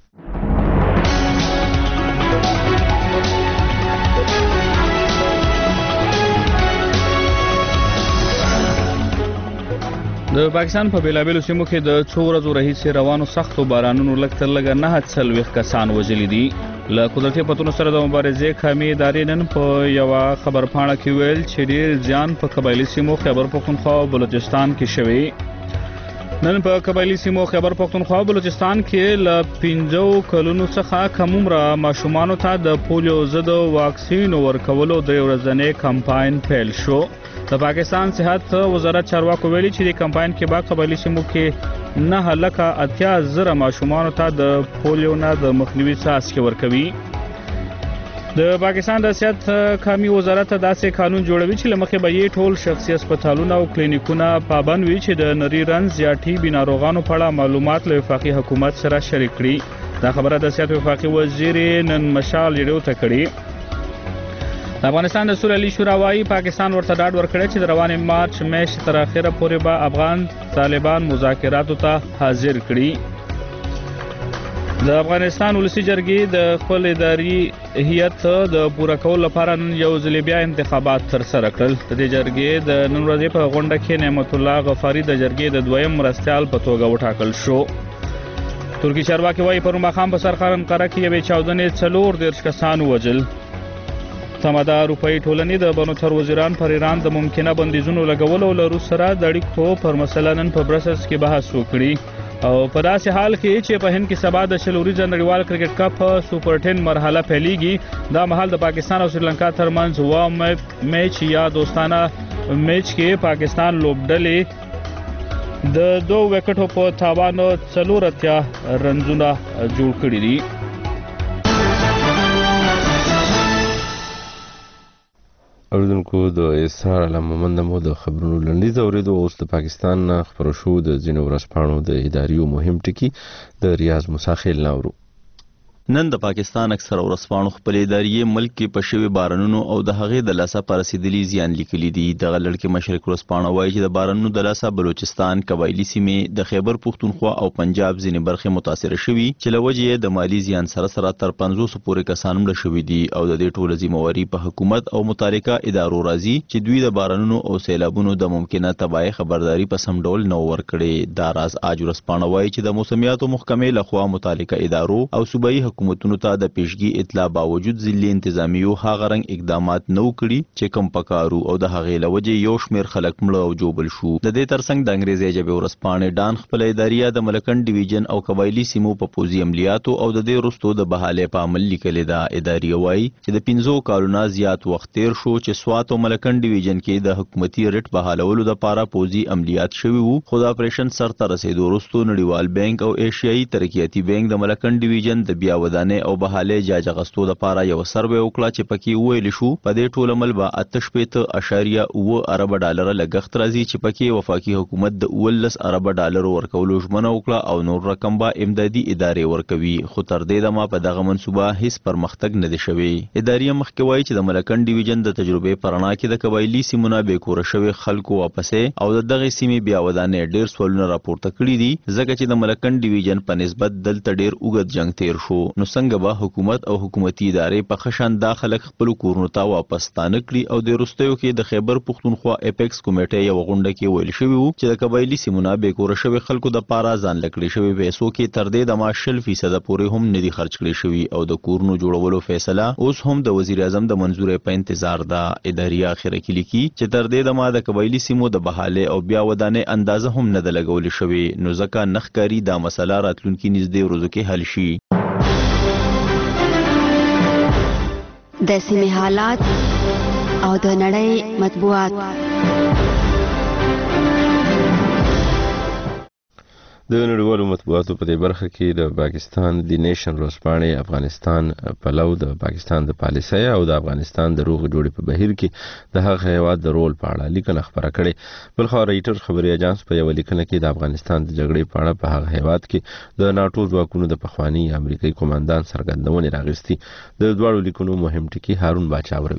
د پاکستان په بیلابیلو سیمو کې د څو ورځو راهیسې روانو سختو بارانونو لږ تر لږه 940 کسان وژلي دي. له قدرتي پتونو سره د مبارزې قومي ادارې نن په یوه خبرپاڼه کې ویل چې ډېر زیان په قبایلي سیمو خیبر پختونخوا او بلوچستان کې شوی. نن په قبایلي سیمو خیبر پختونخوا او بلوچستان کې له 15 کلونو څخه کم عمره ماشومانو ته د پولیو ضد واکسین ورکولو د ورځنی کمپاین پیل شو. د پاکستان صحت وزارت چارواکو ویلي چې د کمپاین کې با قبایلي سیمو کې 9,80,000 ماشومانو ته د پولیو نه د مخنیوي څاڅکي ورکوي. د پاکستان د صحت قومي وزارت داسې قانون جوړوي چې لمخې به یې ټول شخصي هسپتالونه او کلینیکونه پابند وي چې د نری رنځ یا ټي بي ناروغانو په اړه معلومات له وفاقي حکومت سره شریک کړي. دا خبره د صحت وفاقي وزیر نن مشال ریډیو ته کړې. د افغانستان د سولې شورا وايي پاکستان ورته ډاډ ورکړی چې د روانې مارچ میاشتې تر اخره پورې به افغان طالبان مذاکراتو ته حاضر کړي. د افغانستان ولسی جرګې د خپل اداري هیئت د پوره کولو لپاره نن یو ځل بیا انتخابات ترسره کړل. د دې جرګې د نن ورځې په غونډه کې نعمت الله غفاري د جرګې د دویم مرستیال په توګه وټاکل شو. ترکی چارواکي وايي پرون ماښام په سرخار انقره کې یوې چاودنې 40 کسان ووژل. تماده اروپایي ټولنې د بنوتر وزیران پر ایران د ممکنه بندیزونو لګولو له روس سره د اړیکو پر مسله نن په برسلز کې بحث وکړي. او په داسې حال کې چې په هند کې سبا د 40 ورځې نړیوال کرکټ کپ سوپر 10 مرحله پیلېږي. دا مهال د پاکستان او سریلانکا ترمنځ میچ یا دوستانه میچ کې پاکستان لوبډلې د 2 وکټو په تاوان 4 رنزونه جوړ کړي دي. اوریدونکو د اسرار عالم مومن د خبرونو لنډیز اوریدو. اوس د پاکستان خبرو شو د ځینو ورځپاڼو د اداریو مهم ټکي د ریاض مساخیل ناورو. نن د پاکستان اکثر ورځپاڼو خپل ادارې ملک کې په شوي بارانونو او د هغې د لاسه په رسیدلي زیان لیکلي دي. دغه لړ کې مشرق ورځپاڼه وایي چې د بارانونو د لاسه بلوچستان، قبایلي سیمې، د خیبر پختونخوا او پنجاب ځینې برخې متاثره شوي چې له وجې د مالی زیان سره سره تر 500 پورې کسان مړه شوي دي او د دې ټوله ذمہواري په حکومت او متعلقه ادارو راځي چې دوی د بارانونو او سیلابونو د ممکنه تباہي خبرداري په سم ډول نه ورکړي. دا راز آج ورځپاڼه وایي چې د موسمیاتو محکمې لخوا متعلقه ادارو او صوبایي حکومتونو ته د پیشګي اطلاع باوجود ځلې انتظامیو هغه رنګ اقدامات نو کړي چې کم پکارو او د هغې لوجې یو شمیر خلک مړه او جوبل شو. د دې ترڅنګ د انګریزي ژبې ورځپاڼې ډان خپل ادارې د ملکن ډیویژن او قبایلي سیمو په پوزي عملیاتو او د دې وروستو د بحالې په عمل لیکلې ده. ادارې وایي چې د 15 کالونو زیات وخت تیر شو چې سوات او ملکن ډیویژن کې د حکومتي ریټ بحالولو لپاره پوزي عملیات شوي وو، خو د اپریشن سرته رسیدو وروستو نړیوال بانک او ایشیایي ترقیاتي بانک د ملکن ډیویژن د بیا ودانې او بحالې جاج غستو لپاره یو سروې وکړه چې پکې ویل شو په دې ټول عمل به 8.9 ارب ډالر لګښت راځي چې پکې وفاقي حکومت د 19 ارب ډالر ورکولو ژمنه وکړه او نور رقم به امدادي ادارې ورکوي، خو تر دې دمه په دغه منصوبه هیڅ پرمختګ نه دی شوی. ادارې مخکې وایي چې د ملکن ډیویژن د تجربې پرانا کې د قبایلي سیمونه بې کوره شوي خلکو واپسې او د دغه سیمې بیا ودانې ډېر سوالونه راپورته کړي دي ځکه چې د ملکن ډیویژن په نسبت دلته ډېر اوږد جنگ تیر شو. نو څنګه به حکومت او حکومتي ادارې په خشن دا خلک خپل کورونو ته واپس ستانه کړي او د وروستیو کې د خیبر پختونخوا اپیکس کمیټې یو غونډه کې ویل شوی وو چې د قبایلي سیمونه بې کوره شوي خلکو د پاره ځان لکړي شوی پیسو کې تر دې د 10% پورې هم نه دي خرج کړي شوی او د کورونو جوړولو فیصله اوس هم د وزیر اعظم د منظورې په انتظار ده. ادارې اخر کې لیکي چې تر دې د قبایلي سیمو د بحاله او بیا ودانې اندازه هم نه د لګول شوی، نو ځکه نخکاری دا مسله راتلونکي نږدې ورځو کې حل شي. د سیمې حالات او د نړۍ مطبوعات. د نړیوالو مطبوعاتو په دې برخه کې د پاکستان دی نیشن ورځپاڼې افغانستان پلو د پاکستان د پالیسۍ او د افغانستان د روغ جوړې په بهیر کې د هغه هیواد د رول په اړه لیکنه خبره کړې. بل خو رایټرز خبري اژانس په یو لیکنه کې د افغانستان د جګړې په اړه په هغه هیواد کې د ناتو ځواکونو د پخوانی امریکایي قوماندان څرګندونې راغستې. د دوړو لیکونو مهم ټکی هارون باچاور.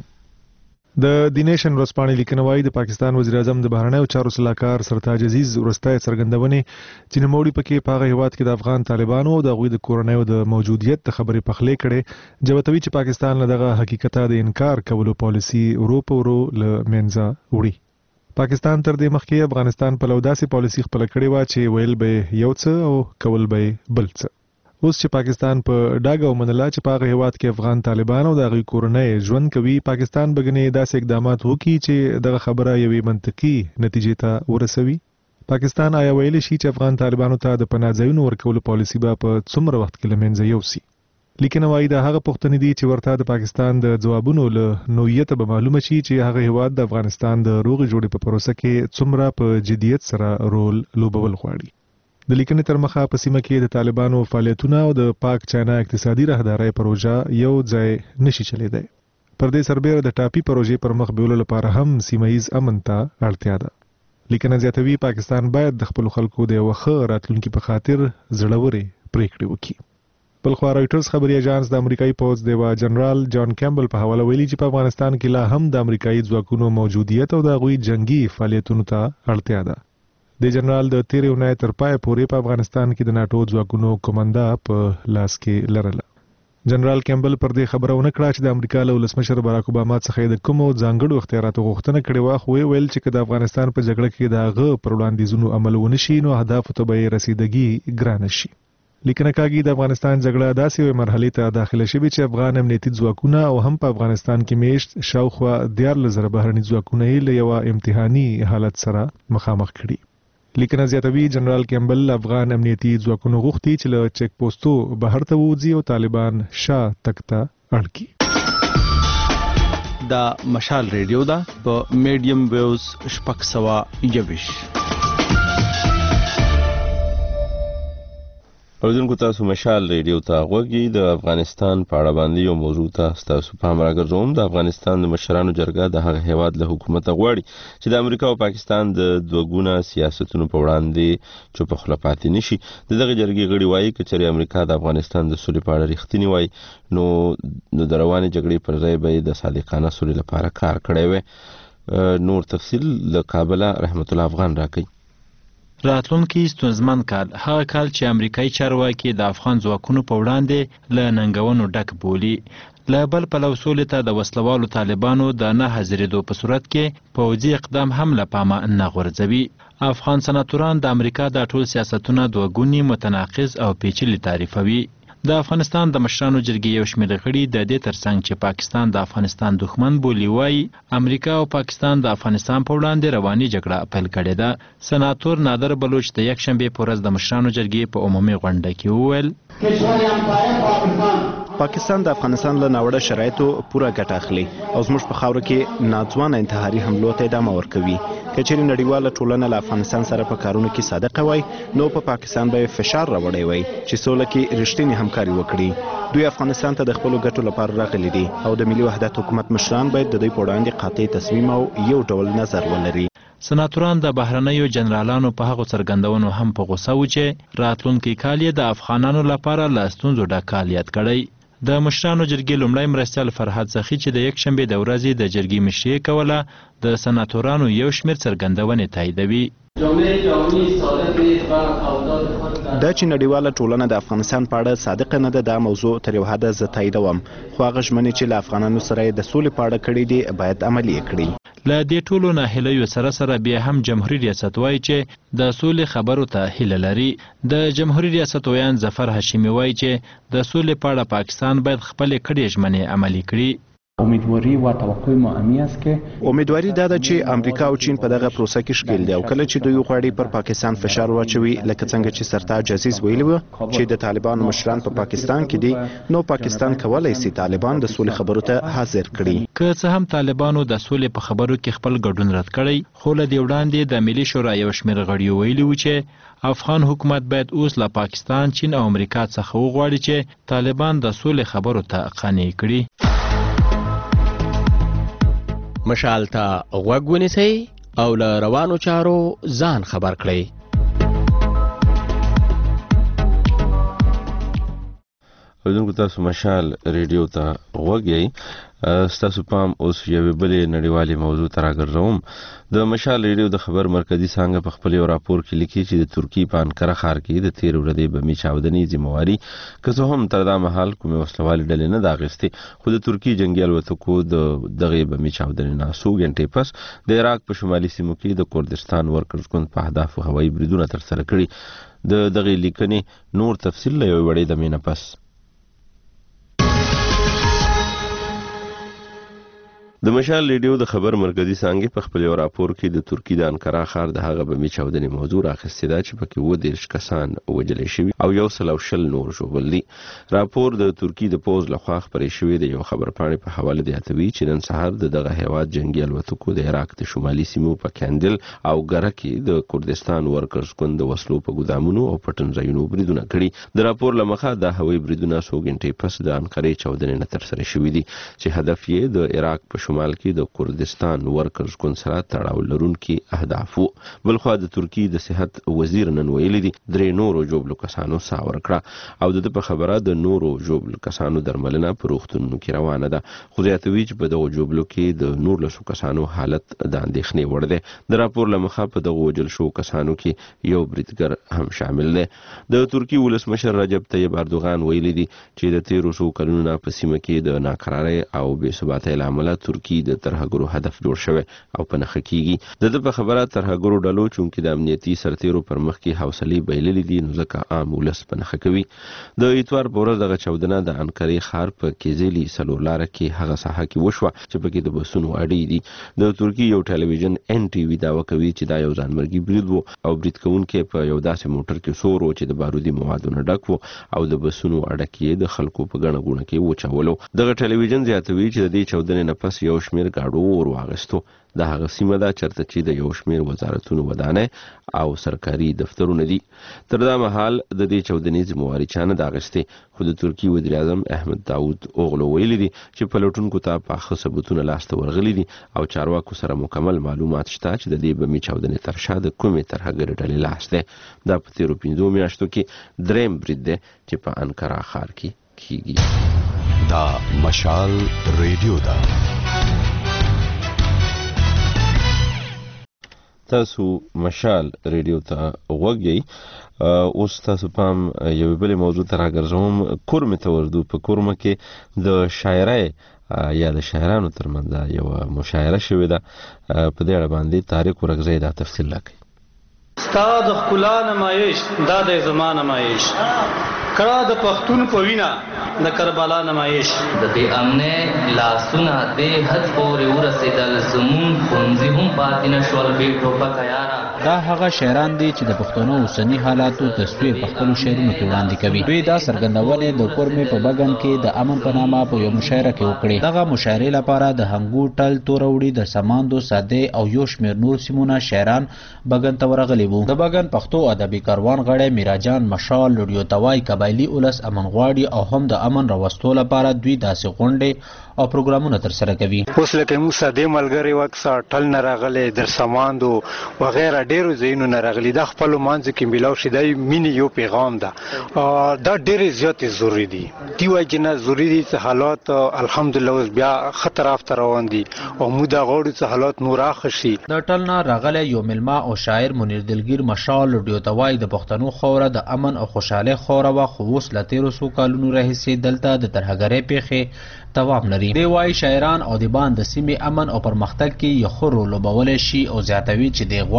د دی نیشن ورځپاڼې لیکنه وايي د پاکستان وزیر اعظم د بهرنیو چارو سلاکار سرتاج عزیز ورستای څرګندونې چې نوموړي پکې په هغه هیواد کې د افغان طالبانو او د غوي د کورنیو د موجودیت د خبرې پخلې کړي جوتوي چې پاکستان له دغه حقیقت د انکار کولو پالیسي ورو له منځه وړي. پاکستان تر دې مخکې افغانستان په لوداسي پالیسي خپل کړي و چې ویل به یو څه او کول به بل څه. اوس چې پاکستان په ډاګه ومنله چې په هغه هیواد کې افغان طالبان او د هغوی کورنۍ ژوند کوي، پاکستان بګنې داسې اقدامات وکړي چې دغه خبره یوې منطقي نتیجې ته ورسوي. پاکستان آیا ویلی شي چې افغان طالبانو ته د پناه ځایونو ورکولو پالیسي به په څومره وخت کې له منځه یوسي؟ لیکنه وايي دا هغه پوښتنې دي چې ورته د پاکستان د ځوابونو له نوعیت به معلومه شي چې هغه هیواد د افغانستان د روغې جوړې په پروسه کې څومره په جدیت سره رول لوبول غواړي. د لیکنې تر مخه په سیمه کې د طالبانو فعالیتونه او د پاک چاینا اقتصادي راهدارۍ پروژه یو ځای نشي چلیدای. پر دې سربېره د ټاپي پروژې پر مخ بیولو لپاره هم سیمه‌ییز امن ته اړتیا ده. لیکنه زیاتوي پاکستان باید د خپل خلکو د یو ښه راتلونکي په خاطر زړورې پریکړې وکړي. بل خو رایټرز خبري اژانس د امریکایي پوځ د جنرال جان کیمبل په حواله ویلي چې په افغانستان کې لا هم د امریکایي ځواکونو موجودیت او د هغوی جنگي فعالیتونو ته اړتیا ده. د جنرال د تیرې اونۍ تر پای پورې په افغانستان کې د ناتو ځواکونو کومنده په لاس کې لرله. جنرال کیمبل پر دې خبره ونه کړه چې د امریکا له ولسمشر باراک اوباما څخه د کومو ځانګړو اختیاراتو غوښتنه کړې وه، خو ویل چې د افغانستان په جګړه کې د هغه پر وړاندیزونو عمل ونه شي نو اهدافو ته به رسیدګي ګرانه شي. لیکنه کاږي د افغانستان جګړه داسې یوې مرحلې ته داخله شوې چې افغان امنیتي ځواکونه او هم په افغانستان کې میشت شاوخوا 14,000 بهرني ځواکونه یې له یوه امتحاني حالت سره مخامخ کړي. لیکنه زیاتوي جنرال کیمبل افغان امنیتي ځواکونو غوښتي چې له چیک پوسټو بهر ته ووځي او طالبان شا تک ته اړ کړي. دا مشال ریډیو ده په میډیم ویوز 621. اوریدونکو تاسو مشال ریډیو ته غوږی. د افغانستان په اړه باندې یو موضوع ته تاسو پام راګرځوم. د افغانستان د مشرانو جرګه د هغه هیواد له حکومت غواړي چې د امریکا او پاکستان د دوګونه سیاستونو په وړاندې چوپ خوله پاتې نشي. دغه جرګې غړي وایي چې امریکا د افغانستان د سولې په اړه رښتینی وایي نو د روانې جګړې پر ځای به د صادقانه سولې لپاره کار کړی وي. نور تفصیل له کابل رحمت الله افغان راکړي. راتلونکي ستونزمن کال هغه کال چې امریکایي چارواکي د افغان ځواکونو په وړاندې له ننګونو ډک بولي. له بل پلو سولې ته د وسلوالو طالبانو د نه حاضرېدو په صورت کې پوځي اقدام هم له پامه نه غورځوي. افغان سناتوران د امریکا د ټول سیاستونه دوګوني متناقض او پیچلي تعریفوي. د افغانستان د مشرانو جرګې یو شمېر غړي د دې ترڅنګ چې پاکستان د افغانستان دښمن بولي وایي امریکا او پاکستان د افغانستان په وړاندې رواني جګړه پیل کړې ده. سناتور نادر بلوچ د یکشنبې په ورځ د مشرانو جرګې په عمومي غونډه کې وویل پاکستان د افغانستان له ناوړه شرایطو پوره ګټه اخلي او زموږ په خاوره کې ناځوانه انتحاري حملو ته ادامه ورکوي. که چیرې نړیواله ټولنه له افغانستان سره په کارونو کې صادقه وای نو په پاکستان به فشار راوړی وای چې سوله کې رښتینې همکاري وکړي. دوی افغانستان ته د خپلو ګټو لپاره راغلي دي او د ملي وحدت حکومت مشران باید د دوی په وړاندې قاطع تصمیم او یو ډول نظر ولري. سناتوران د بهرنیو جنرالانو په هغو څرګندونو هم په غوسه و چې راتلونکي کال یې د افغانانو لپاره له ستونزو ډک کال یاد کړی. د مشرانو جرګې لومړی مرستیال فرهاد سخي چې د یکشنبې د ورځې د جرګې مشري کوله د سناتورانو یو شمېر څرګندونې تاییدوي. دا چې نړیواله ټولنه د افغانستان په اړه صادقه نه ده دا موضوع تر یو حده زه تاییدوم، خو هغه ژمنې چې له افغانانو سره یې د سولې په اړه کړي دي باید عملي کړي. له دې ټولو ناهیلیو سره بیا هم جمهوریت ریاست وایي چې د سولې خبرو ته هیله لري. د جمهوریت ریاست ویان ظفر هاشمي وایي چې د سولې په اړه پاکستان باید خپلې کړې ژمنې عملي کړي. امیدواری و توقع ما امی است که امیدواری دا ده چې امریکا او چین په دغه پروسه کې ښکیل دي او کله چې دوی غواړي پر پاکستان فشار واچوي لکه څنګه چې سرتاج عزیز ویلي و چې د طالبانو مشران په پاکستان کې دي نو پاکستان کولی شي طالبان د سولې خبرو ته حاضر کړي. که څه هم طالبانو د سولې په خبرو کې خپل ګډون رد کړی خو له دې وړاندې د ملي شورا یو شمېر غړیو ویلي و چې افغان حکومت باید اوس له پاکستان، چین او امریکا څخه وغواړي چې طالبان د سولې خبرو ته قانع کړي. مشال ته غوږ ونیسئ او له روانو چارو ځان خبر کړئ. اوریدونکو تاسو مشال ریډیو ته غوږ یئ. ستاسو پام اوس یوې بلې نړیوالې موضوع ته راګرځوم. د مشال ریډیو د خبر مرکزي څانګه په خپل یو راپور کې لیکي چې د ترکیې په انکره ښار کې د تېرې ورځې بمي چاودنې ذمہواري که څه هم تر دا مهال کومې وسلوالې ډلې نه ده اخیستې، خو د ترکیې جنګي الوتکو د دغې بمي چاودنې نه څو ګنټې پس د عراق په شمالي سیمو کې د کردستان ورکرز ګوند په اهدافو هوایي بریدونه ترسره کړي. د دغې لیکنې نور تفصیل له یوې وړې دمې نه پس. د مشال ریډیو د خبر مرکزي څانګې په خپل یو راپور کې د ترکیې د انکره ښار د هغه بمي چاودنې موضوع راخیستې ده چې پکې 30 کسان وژل شوي او 120 نور ژوبل دي. راپور د ترکیې د پوز لخوا خپرې شوی د یو خبرپاڼې په حواله زیاتوي چې نن سهار دغه هیواد جنگي الوتکو د عراق د شمالي سیمو په کندل او ګره کې د کردستان ورکرز ګوند د وسلو په ګودامونو او پټنځایونو بریدونه کړي. د راپور له مخه د هوایي بریدونه څو ګنټې پس د انکرې چاودنې نه ترسره شوي دي چې هدف یې د عراق په شمال کې د کردستان ورکرز ګوند سره تړاو لرونکي اهداف وو. بلخوا د ترکیې د صحت وزیر نن ویلي دي 3 نورو ژوبلو کسانو ساه ورکړه او د په خبره د نورو ژوبلو کسانو درملنه په روغتونونو کې روانه ده. خو زیاتوي چې په دغو ژوبلو کې د 19 کسانو حالت د اندېښنې وړ دی. د راپور له مخه په دغو وژل شو کسانو کې یو بریدګر هم شامل دی. د ترکیې ولسمشر رجب طیب اردوغان ویلي دي چې د 1300 کلونو نه په سیمه کې د ناقرارۍ او بې ثباتۍ له امله ترکیې د ترهګرو هدف جوړ شوی او په نښه کیږي. د په خبره ترهګرو ډلو چونکې د امنیتي سرتیرو پر مخ کې حوصلې بایللې دي نو ځکه عام ولس په نښه کوي. د اتوار په ورځ دغه چاودنه د انکرې ښار په کیزیلی څلور لاره کې هغه ساحه کې وشوه چې پکې د بسونو اډې دي. د ترکیې یو ټلویزیون NTV دعوه کوي چې دا یو ځانمرګي برید و او برید کوونکي په یو داسې موټر کې سور و چې د بارودي موادو نه ډک و او د بسونو اډه کې د خلکو په ګڼه ګوڼه کې وچولو. دغه ټلویزیون زیاتوي چې د دې چاودنې نه پس یو شمېر ګاډو ور واغستو. د هغه سیمه ده چرته چې د یو شمېر وزارتونو ودانۍ او سرکاري دفترونه دي. تر دا مهال د دې چاودنې ذمہواري چا نه ده اخیستې، خو د ترکیې وزیر اعظم احمد داود اوغلو ویلي دي چې پلټونکو ته پاخه ثبوتونه لاسته ورغلي دي او چارواکو سره مکمل معلومات شته چې د دې بمي چاودنې تر شا د کومې ترهګرې ډلې لاس دی. دا په تېرو 5 میاشتو کې درېیم برید دی چې په انکره ښار کې کیږي. دا مشال ریډیو ده. تاسو مشال ریډیو ته غوږ یئ. اوس تاسو پام یوې بلې موضوع ته راګرځوم. کورمې ته ورځو. په کورمه کې د شاعرۍ یا د شاعرانو ترمنځ یوه مشاعره شوې ده. په دې اړه باندې طارق ورکزی دا تفصیل راکوي. ستا د ښکلا نمایش دا د زما نمایش کړه د پښتون په وینا د کربلا نمایش د دې امنه لاسونه د حد پورې ورسېدل زمون خونځي هم پاتې نشول به ټوپک یارا. دا هغه شاعران دي چې د پښتنو اوسنی حالاتو تصویر په خپلو شعرونو کې وړاندې کوي. دوی دا څرګندونې د کورمې په بګن کې د امن په نامه په یو مشاعره کې وکړې. دغه مشاعرې لپاره د هنګو ټل توروړي د سماندو ساده او یو شمېر نور سیمونه شاعران بګن ته ورغلي وو. د بګن پښتو ادبي کاروان غړی میراجان مشال لوډیو توای قبایلی اولس امن غواړي او هم د امن راوستو لپاره دوی داسې غونډې او پروګرامونه ترسره کوي. اوس لکه موږ ساده ملګری وکسا ټل نه راغلي در سماندو وغیرہ ډیرو ځایونو نه راغلي. د خپل مانځ کې ملاو شي د مینې یو پیغام ده. دا ډېر زیات ضروری دي. دی وایي چې نه ضروری دي چې حالات الحمدلله اوس بیا خطر افته روان دي او موږ دا غواړو چې حالات نور اخ شي. د ټل نه راغلی یو ملما او شاعر منیر دلګیر مشال لوډیو توای د پښتنو خوره د امن او خوشاله خوره وا خو اوس ل 1300 کالونو راهیسې دلته د ترهګرۍ پیښې دوام لري. دی وايي شاعران او ادیبان د سیمې امن او پرمختګ کې یو خور لوبول شي او زیاتوي چې د غواړي چې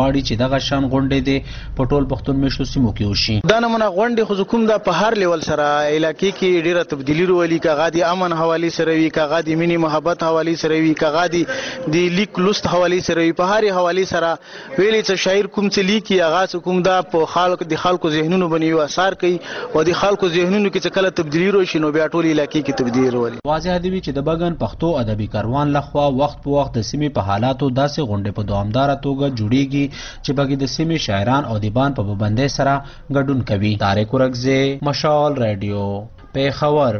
دغه شان غونډې د پټول پښتون میشتو سیمو کې وشي. دا نمونه غونډې خو کوم د په هر لیول سره علاقې کې ډیره تبدیلی راولي، کاغه د امن حواله سره وي، کاغه د مینی محبت حواله سره وي، کاغه د لیک لوست حواله سره وي. په هر حواله سره ویلې چې شاعر کوم څه لیکي هغه کوم دا په خلکو ذهنونو باندې اثر کوي او د خلکو ذهنونو کې چې کله تبدیلی راشي نو بیا ټول علاقې کې تبدیلی راولي. واضح دی چې د بګن پښتو ادبي کاروان لخوا وخت په وخت د سیمې په حالاتو داسې غونډې په دوامداره توګه جوړیږي چې بګي د سیمې شاعران او دیبان په پابندۍ سره ګډون کوي. طارق ورکزه، مشال رادیو، پیښور.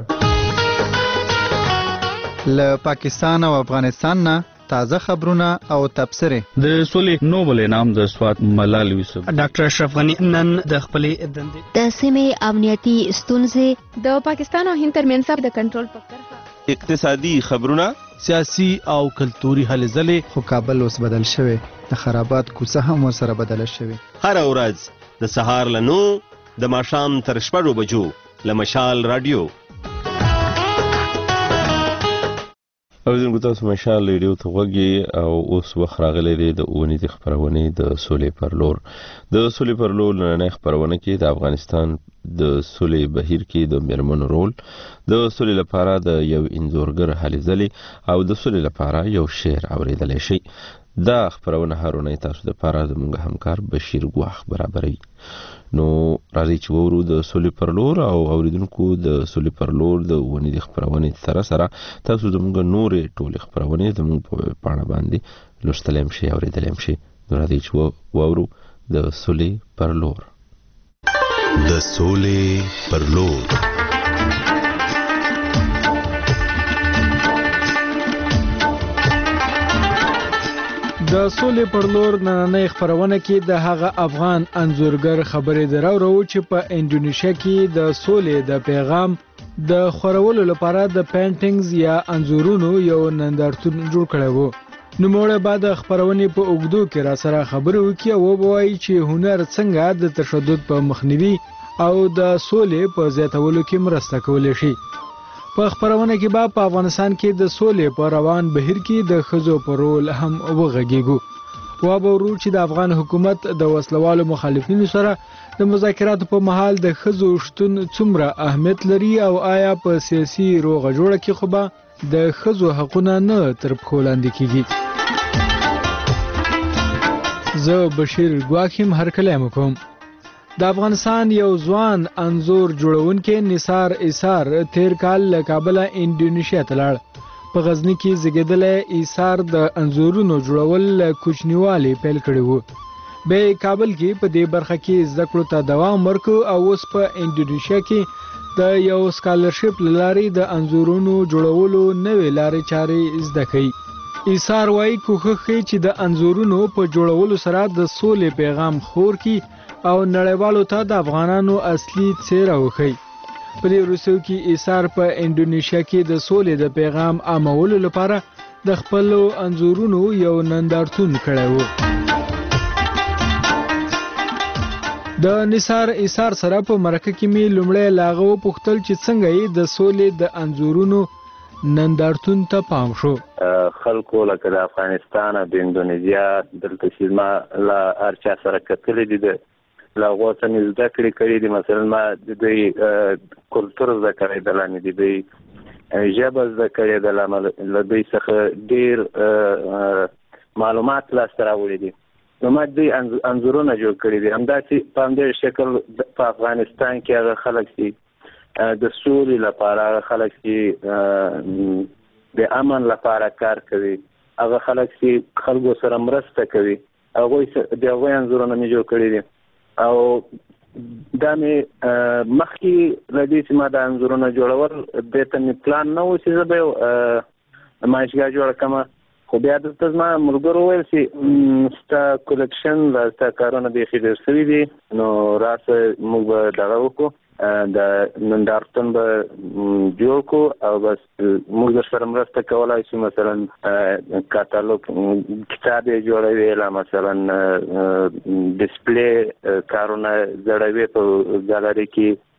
له پاکستان او افغانستان نه تازه خبرونه او تبصره. د سولې نوبل انعام د سوات ملال یوسف ډاکټر اشرف غنی نن د خپلې دندې د سیمې امنیتي ستونزې د پاکستان او هند ترمنځ د کنټرول په کرښه اقتصادي خبرونه، سیاسي او کلتوري هلې ځلې. خو کابل اوس بدل شوی، د خرابات کوڅه هم ورسره بدله شوې. هر ورځ د سهار له 9 د ماښام تر 6 بجو له مشال رادیو. اوریدونکو تاسو مشال ریډیو ته غوږی او اوس وخت راغلی دی د اونۍ د خبرونې د سولې پر لور. د سولې پر لور نننۍ خبرونه کې د افغانستان د سولې بهیر کې د میرمنو رول، د سولې لپاره د یو انځورګر هلې ځلې او د سولې لپاره یو شعر اوریدلی شي. دا خبرونه هر اونۍ تاسو دپاره زموږ همکار بشیر ګواخ برابروي. نو راځئ چې وورو د سولې پر لور او اوریدونکو د سولې پر لور د اونۍ د خبرونې سره سره تاسو زموږ نورې ټولې خبرونې زموږ په پاڼه باندې لوستلی هم شئ اورېدلی هم شئ. نو راځئ چې وورو د سولې پر لور. د سولې پر لور. د سولې پر لور نننۍ خبرونه کې د هغه افغان انځورګر خبرې دراوړو چې په انډونیشیا کې د سولې د پیغام د خورولو لپاره د پینټینګز یا انځورونو یو نندارتون جوړ کړی وو. نوموړی بعد خبرونې په اوږدو کې را سره خبرې وکړي او ووایي چې هنر څنګه د تشدد په مخنیوي او د سولې په زیاتولو کې مرسته کولی شي. په خبرونه کې به په افغانستان کې د سولې په روان بهیر کې د ښځو په رول هم وغږیږو. وابه ورو چې د افغان حکومت د وسلوالو مخالفینو سره د مذاکراتو په مهال د ښځو شتون څومره اهمیت لري او آیا په سیاسي روغه جوړه کې خو به د ښځو حقونه نه تر پښو لاندې کیږي. زه بشیر ګواخیم هرکلی کوم. د افغانستان یو ځوان انځور جوړونکی نثار ایثار تیر کال له کابله انډونیشیا ته لاړ. په غزني کې زیږېدلی ایثار د انځورونو جوړول له کوچنیوالي پیل کړي وو. بیا کابل کې په دې برخه کې زده کړو ته دوام ورکړ او اوس په انډونیشیا کې د یو سکالرشپ له لارې د انځورونو جوړولو نوې لارې چارې زده کوي. ایثار وایي کوښښ کوي چې د انځورونو په جوړولو سره د سولې پیغام خور کړي او نړیوالو ته د افغانانو اصلي څیره وښیي. په دې وروستیو کې ایثار په انډونیشیا کې د سولې د پیغام عامولو لپاره د خپلو انځورونو یو نندارتون کړی و. د نثار ایثار سره په مرکه کې مې لومړی له هغه وپوښتل چې څنګه یې د سولې د انځورونو نندارتون ته پام شو. خلکو لکه د افغانستان او د اندونیزیا دلته چې ما له هر چا سره کتلي دي له هغو څه مې زده کړې کړي دي. مثلا ما د دوی کلتور زده کړېدلی مې د دوی ژبه زده کړېدله، له دوی څخه ډېر معلومات لاسته راوړي دي. نو ما دوی انځورونه جوړ کړي دي. همداسې په همدې شکل په افغانستان کې هغه خلک چې د سولې لپاره، هغه خلک چې د امن لپاره کار کوي، هغه خلک چې خلکو سره مرسته کوي، هغوی د هغوی انځورونه مې جوړ کړي دي. او دا مې مخکې له دې چې ما دا انځورونه جوړول دې ته مې پلان نه و چې زه به یو نمایشګاه جوړه کړم. خو بیا دلته زما ملګرو وویل چې ستا کلکشن دا ستا کارونه بیخي ډېر سوي دي، نو راسه موږ به دغه وکړو، د نندارتون به جوړ کړو او بس موږ درسره مرسته کولی شو. مثلا کاتالوګ کتاب یې جوړوي، لا مثلا ډسپلی کارونه زړوي په ګالري کې،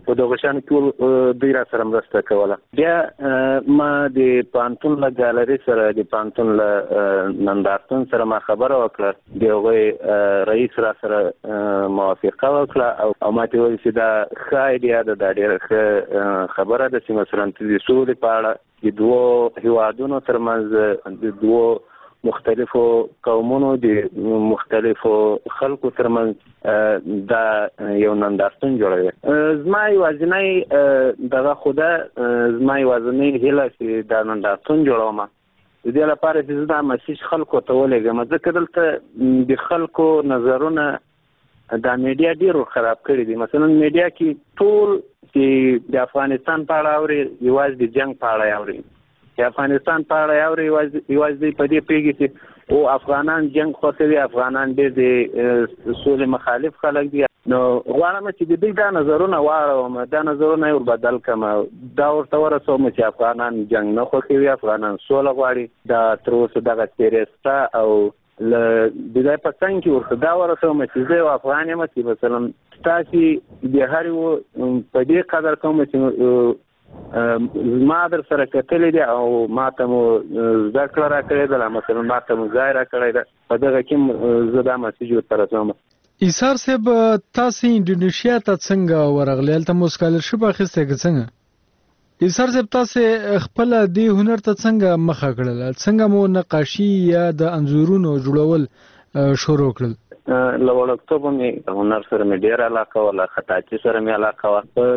په دغه شان ټول دوی را سره مرسته کوله. بیا ما د پانتون له ګالري سره د پانتون له نندارتون سره ما خبره وکړه، د هغوی رئیس را سره موافقه وکړه او ما ته وویل چې دا ښه ایډیا ده، دا ډېره ښه خبره ده چې مثلا د سولې په اړه د دوو هیوادونو ترمنځ د دوو مختلفو قومونو د مختلفو خلکو ترمنځ دا یو نندارتون جوړوي. زما یوازینی دغه خو ده، زما یوازینی هیله چې دا نندارتون جوړوم د دې لپاره چې زه دا مسیج خلکو ته ولېږم، ځکه دلته د خلکو نظرونه دا میډیا ډېر خراب کړي دي. مثلا میډیا کې ټول چې د افغانستان په اړه اوري یوازې د جنگ په اړه اوري، د افغانستان په اړه اوري یوازې په دې پیږي چې او افغانان جنگ خوښوي، افغانان ډېر د سولې مخالف خلک دي. نو غواړم چې د دوی دا نظرونه واړوم، دا نظرونه یې وربدل کړم، دا ورته ورسوم چې افغانان جنگ نه خوښوي، افغانان سوله غواړي. دا تر اوسه دغه تیرسته او له د دې په څنګ کې ورته دا ورسوم چې زه یو افغان یم چې مثلا تاسې د هر یو په دې قدر کوم چې ما در سره کتلی دی او ما ته مو زده کړه راکړې ده، مثلا ما ته مو ځای راکړی ده، په دغه کې زه دا مسیج ورته رسوم. ایثار صاحب تاسې انډونیشیا ته څنګه ورغلی؟ هلته مو سکالرشپ اخیستی که څنګه؟ ایثار صاحب تاسې خپله دې هنر ته څنګه مخه کړله؟ څنګه مو نقاشي یا د انځورونو جوړول شروع کړل؟ له وړکتوبه مې هنر سره مې ډېره علاقه وه، له خطاطي سره مې علاقه وه. په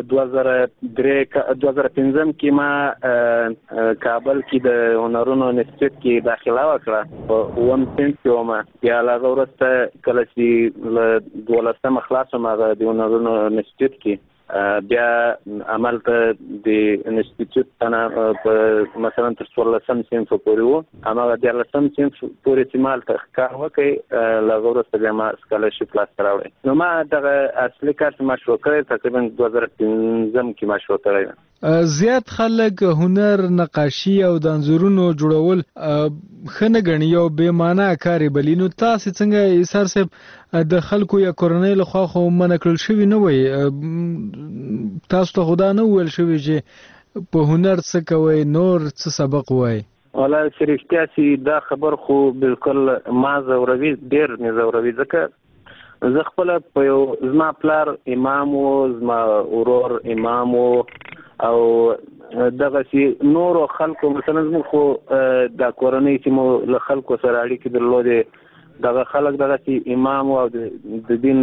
2015 کې ما کابل کې د هنرونو انسټیټیوټ کې داخله وکړه، په 1 صنف کې وم. بیا له هغه وروسته کله چې له 12 خلاص وم هغه د هنرونو انسټیټیوټ کې، بیا عملته د انسټیټیوټ نه په مثلا تر 14 صنف پورې وو، هماغه 14 صنف پورې چې ما هلته کار وکړی، له هغه وروسته بیا ما سکالرشپ لاسته راوړی. نو ما دغه اصلي کار چې ما شروع کړی تقریبا 2015 کې ما شروع کړی. زیات خلک هنر، نقاشي او د انځورونو جوړول ښه نه ګڼي، یو بې معنا کار یې بلي. نو تاسې څنګه ایثار صاحب د خلکو یا کورنۍ لخوا خو منع کړل شوي نه وی، تاسو ته خو دا نه وویل شوي چې په هنر څه کوئ، نور څه سبق وایي؟ والله چې رښتیا چې دا خبر خو بالکل ما ځوروي، ډېر مې ځوروي، ځکه زه خپله په یو زما پلار امام و، زما ورور امام و، او دغسې نورو خلکو مثلا زموږ خو دا کورنۍ چې مو له خلکو سره اړیکې درلودې، دغه خلک دغسې امام و او د دین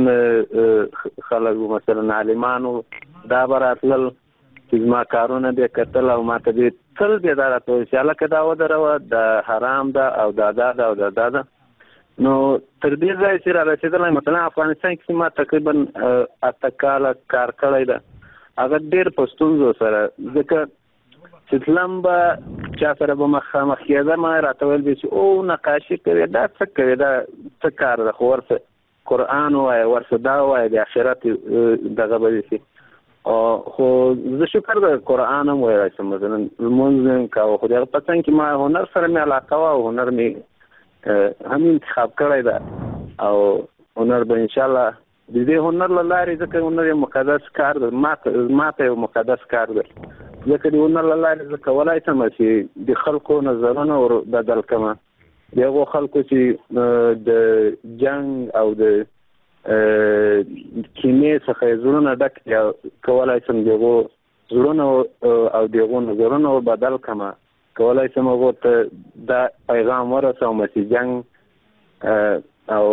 خلک و، مثلا عالمان و، دا به راتلل چې زما کارونه به یې کتل او ما ته به تل به دا راته ویل چې هلکه دا ودروه، دا حرام ده او دا ده او دا ده. نو تر دې ځایه چې را رسېدلی، مثلا افغانستان کې ما تقریبا 8 کاله کار کړی ده، هغه ډېر په ستونزو سره، ځکه چې تلم به چا سره به مخامخ کېدم، راته ویل به چې او نقاشي کوې، دا څه کوې، دا څه کار ده، خو ورسه قرآن ووایه، ورسه دا ووایه، د آخرت دغه به دې شي. خو زه شکر د قرآن هم ویلی شم، مثلا لمونځ مې کوه، خو د هغه په څنګ کې ما هنر سره مې علاقه وه او هنر مې هم انتخاب کړی ده، او هنر به انشاءالله د دې هنر له لارې، ځکه هنر یو مقدس کار ده، ما ته یو مقدس کار ده، ځکه د هنر له لارې زه کولی شم چې د خلکو نظرونه ور بدل کړم، د هغو خلکو چې د جنګ او د کینې څخه یې زړونه ډک دي، کولی شم د هغو زړونه او د هغو نظرونه ور بدل کړم، کولی شم هغو ته دا پیغام ورسوم چې جنګ او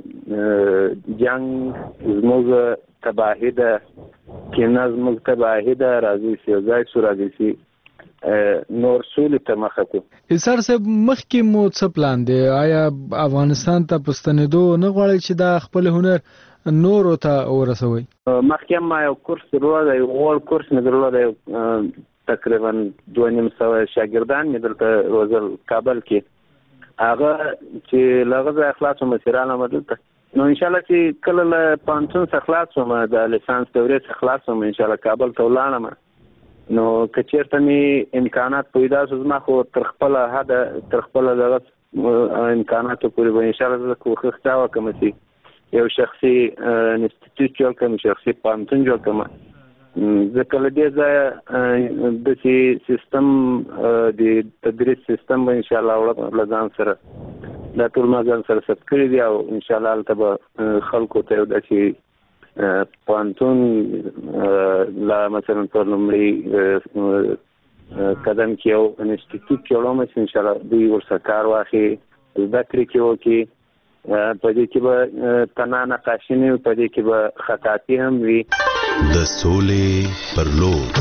جنگ زموږ تباهي ده، کینه زموږ تباهي ده، راځئ چې یو ځای شو، راځئ چې نور سولې ته مخه کړو. ایثار صاحب مخکې مو څه پلان دی؟ آیا افغانستان ته په ستنېدو نه غواړئ چې دا خپل هنر نورو ته ورسوئ؟ مخکې ما یو کورس درلوده، یو غوړ کورس مې درلوده، تقریبا 250 شاګردان مې دلته روزل کابل کې، هغه چې له هغه ځایه خلاص وم چې رالم دلته. نو انشاءالله چې کله له پوهنتون څخه خلاص وم، د لیسانس دورې څخه خلاص وم، انشاءالله کابل ته ولاړم. نو که چېرته مې امکانات پیدا شو، زما خو تر خپله حده، تر خپله دغه امکاناتو پورې به انشاءالله زه کوښښ دا وکړم چې یو شخصي انسټیټیوټ جوړ کړم، شخصي پوهنتون جوړ کړم، ځکه له دې ځایه داسې سیستم د تدریس سیستم به انشاءالله وړم له ځان سره دا ټول ما ځان سره ثبت کړي دي او انشاءالله هلته به خلکو ته یو داسې پوهنتون لا مثلا په لومړي قدم کې یو انسټیټیوټ کې وړم چې انشاءالله دوی ورسره کار واخلي زده کړې کې وکړي په دې کې به تنها نقاشي نه وي په دې کې به خطاطي هم وي د سولې پر لور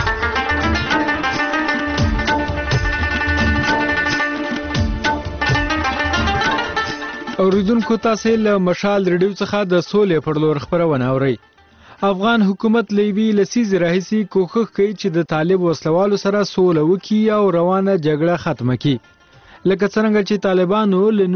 اوریدونکو تاسو له مشال ریډیو څخه د سولې پر لور خبرونه اورئ افغان حکومت لیوی لسیز راهیسي کوښښ کوي چې د طالب وسلوالو سره سوله وکړي او روانه جګړه ختمه کړي لکه څنګه چې طالبانو له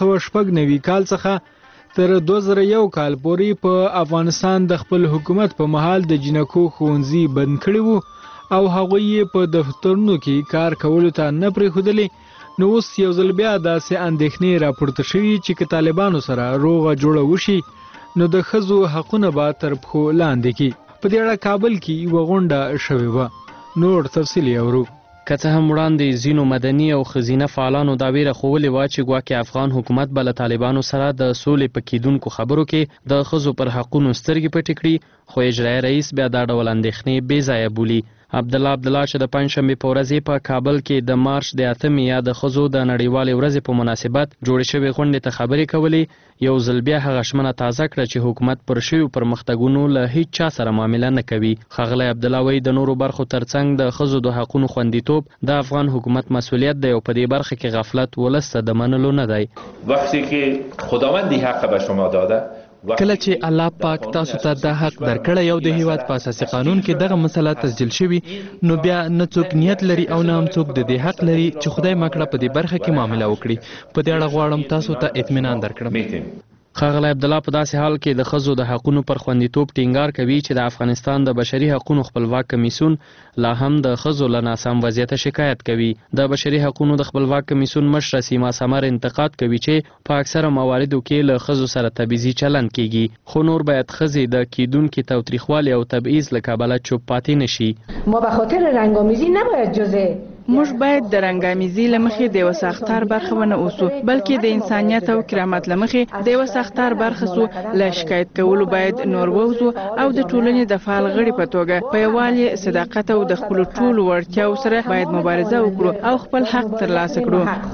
1999 کال څخه تر 2001 کال پورې په افغانستان د خپل حکومت په محل د جنکو ښوونځي بند کړي وو او هغوی یې په دفترونو کې کار کولو ته نه پرېښودلې نو اوس یو ځل بیا داسې اندېښنې راپورته شوي چې که طالبانو سره روغه جوړه وشي نو د ښځو حقونه به تر پښو لاندې کړي په دې اړه کابل کې یوه غونډه شوې وه نور تفصیل یې اورو که څه هم وړاندې ځینو مدني او ښځینه فعالانو دا ویره ښوولې وه چې ګواکې افغان حکومت به له طالبانو سره د سولې په کیدونکو خبرو کې د ښځو پر حقونو سترګې پټې کړي خو اجرایي رئیس بیا دا ډول اندېښنې بې ځایه بولي عبدالله چې د پنجشنبې په ورځ په کابل کې د مارچ د 8 یا د ښځو د نړیوالې ورځې په مناسبت جوړې شوې غونډې ته خبرې کولې یو ځل بیا هغه ژمنه تازه کړه چې حکومت پر شویو پرمختګونو له هیڅ چا سره معامله نه کوي ښاغلی عبدالله وایي د نورو برخو ترڅنګ د ښځو د حقونو خوندیتوب د افغان حکومت مسؤلیت دی او په دې برخه کې غفلت ولس ته د منلو نه دی وقتی که خداوند حق به شما داده کله چې الله پاک تاسو ته دا حق درکړی او د هیواد په اساسي قانون کې دغه مسله تسجیل شوي نو بیا نه څوک نیت لري او نه هم څوک د دې حق لري چې خدای مکړه په دې برخه کې معامله وکړي په دې اړه غواړم تاسو ته اطمینان درکړم ښاغلی عبدالله په داسې حال کې د ښځو د حقونو پر خوندیتوب ټینګار کوي چې د افغانستان د بشري حقونو خپلواک کمیسیون لا هم د ښځو له ناسم وضعیته شکایت کوي د بشري حقونو د خپلواک کمیسیون مشره سیما سمر انتقاد کوي چې په اکثره مواردو کې له ښځو سره تبعیضي چلند کیږي خو نور باید ښځې د کیدونکي تاوتریخوالي او تبعیض له کبله چوپ پاتې نشي ما به خاطر رنگامیزی نباید جزء موږ باید د رنګامیزي له مخې د یوه ساختار برخه ونه اوسو بلکې د انسانیت او کرامت له مخې د یوه ساختار برخه سو له شکایت کولو باید نور ووځو او د ټولنې د فعال غړي په توګه په یووالي صداقت او د خپلو ټولو وړتیاو سره باید مبارزه وکړو او خپل حق ترلاسه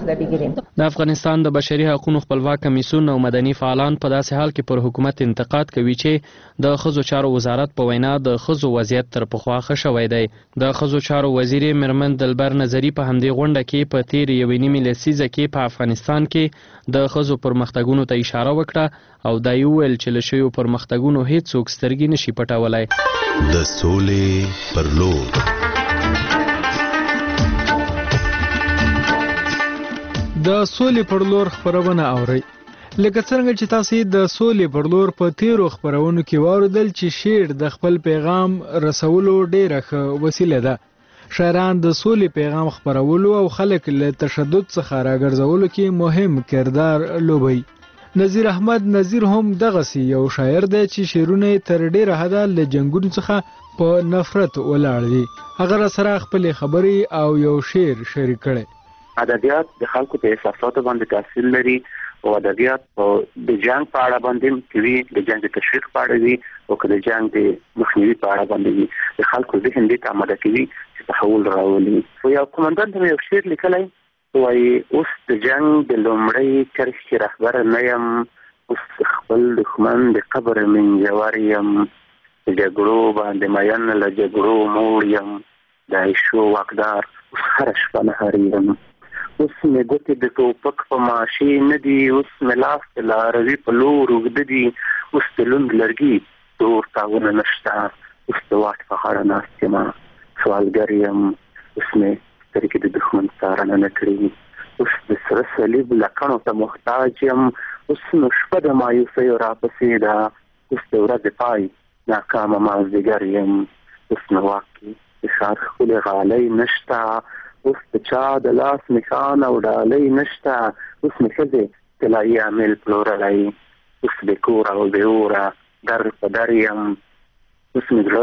کړو د افغانستان د بشري حقونو خپلواک کمیسیون او مدني فعالان په داسې حال کې پر حکومت انتقاد کوي چې د ښځو چارو وزارت په وینا د ښځو وضعیت تر پخوا ښه شوی دی د ښځو چارو وزیر میرمن دلبر نظري په همدې غونډه کې په تیرې یوې نیمې لسیزه کې په افغانستان کې د ښځو پرمختګونو ته اشاره وکړه او دا یې وویل چې له شویو پرمختګونو هیڅوک سترګې نشي پټولی د سولې پر لور د سولې پر لور خبرونه اورئ لکه څنګه چې تاسو د سولې پر لور په تیرو خبرونو کې واوریدل چې شعر د خپل پیغام رسولو ډیره ښه وسیله ده شاعران د سولې پیغام خپرولو او خلک له تشدد څخه راګرځولو کې مهم کردار لوبوي نذیر احمد نذیر هم دغسې یو شاعر دی چې شعرونه تر ډیره حده له جنګونو څخه په نفرت ولاړ دي هغه سره خپل خبرې او یو شعر شریک کړي ادبیات د خلکو په احساساتو باندې تاثیر لري او ادبیات د جنگ په اړه باندې کوي د جنگ د تشویق په اړه وي او د جنگ د مخنیوي په اړه باندې وي د خلکو ذهن دې ته آماده کوي تحول راولي خو یو قومندان ته یو شعر لیکلی وایي اوس د جنگ د لومړۍ کرښې رهبر نه یم اوس خپل دښمن د قبر منجور یم د جګړو باندې مین له جګړو موړ یم د عیشو واکدار اوس هره شپه نهار یم اوس مې ګوتې د ټوپک په ماشې نه دي اوس مې لاس د لاروي په لور اوږده دي اوس د لوند لرګي زور تاونه نشته اوس د واټ په غاړه ناست یم سوالګر یم اوس مې سترګې د دښمن څارنه نه کړي اوس د سره صلیب لکڼو ته محتاج یم اوس نو شپه د مایوسیو راپسې ده اوس د ورځې پای ناکامه مازدیګر یم اوس نو واقع د ښار ښکلې غالۍ نشته اوس د چا د لاس نښان او ډالۍ نشته اوس مې ښځې طلایي عامل پلورلی اوس بې کوره او بې اوره در په در یم اوس مې زړه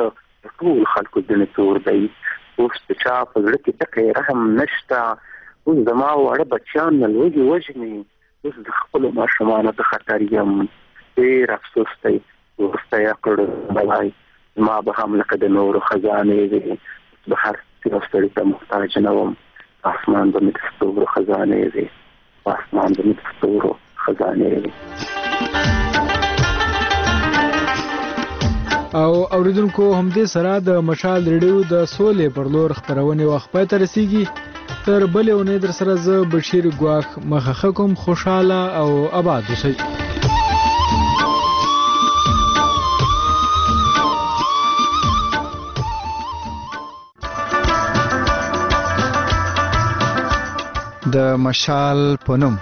ټول خلکو د نور دی اوس د چا په زړه کې ټکی رحم نشته اوس زما واړه بچیان نه لوږې وژني اوس د خپلو ماشومانو ته خطر یم ډېر افسوس دی وروسته یې کړو بلای ما به هم لکه د نورو خزانې وي به هر یو سړي ته محتاج نه وم اسمان به مې د ستورو خزانې وي اسمان به مې د ستورو خزانې وي او اوریدونکو همدې سره د مشال ریډیو د سولې پر لور خبرونه وخت پای ته رسیږي تر بلې اونۍ در سره زه بشیر ګواخ مخه کوم خوشاله او آباد اوسئ د مشال پونم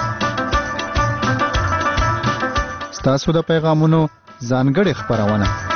ستاسو د پیغامونو ځانګړې خبرونه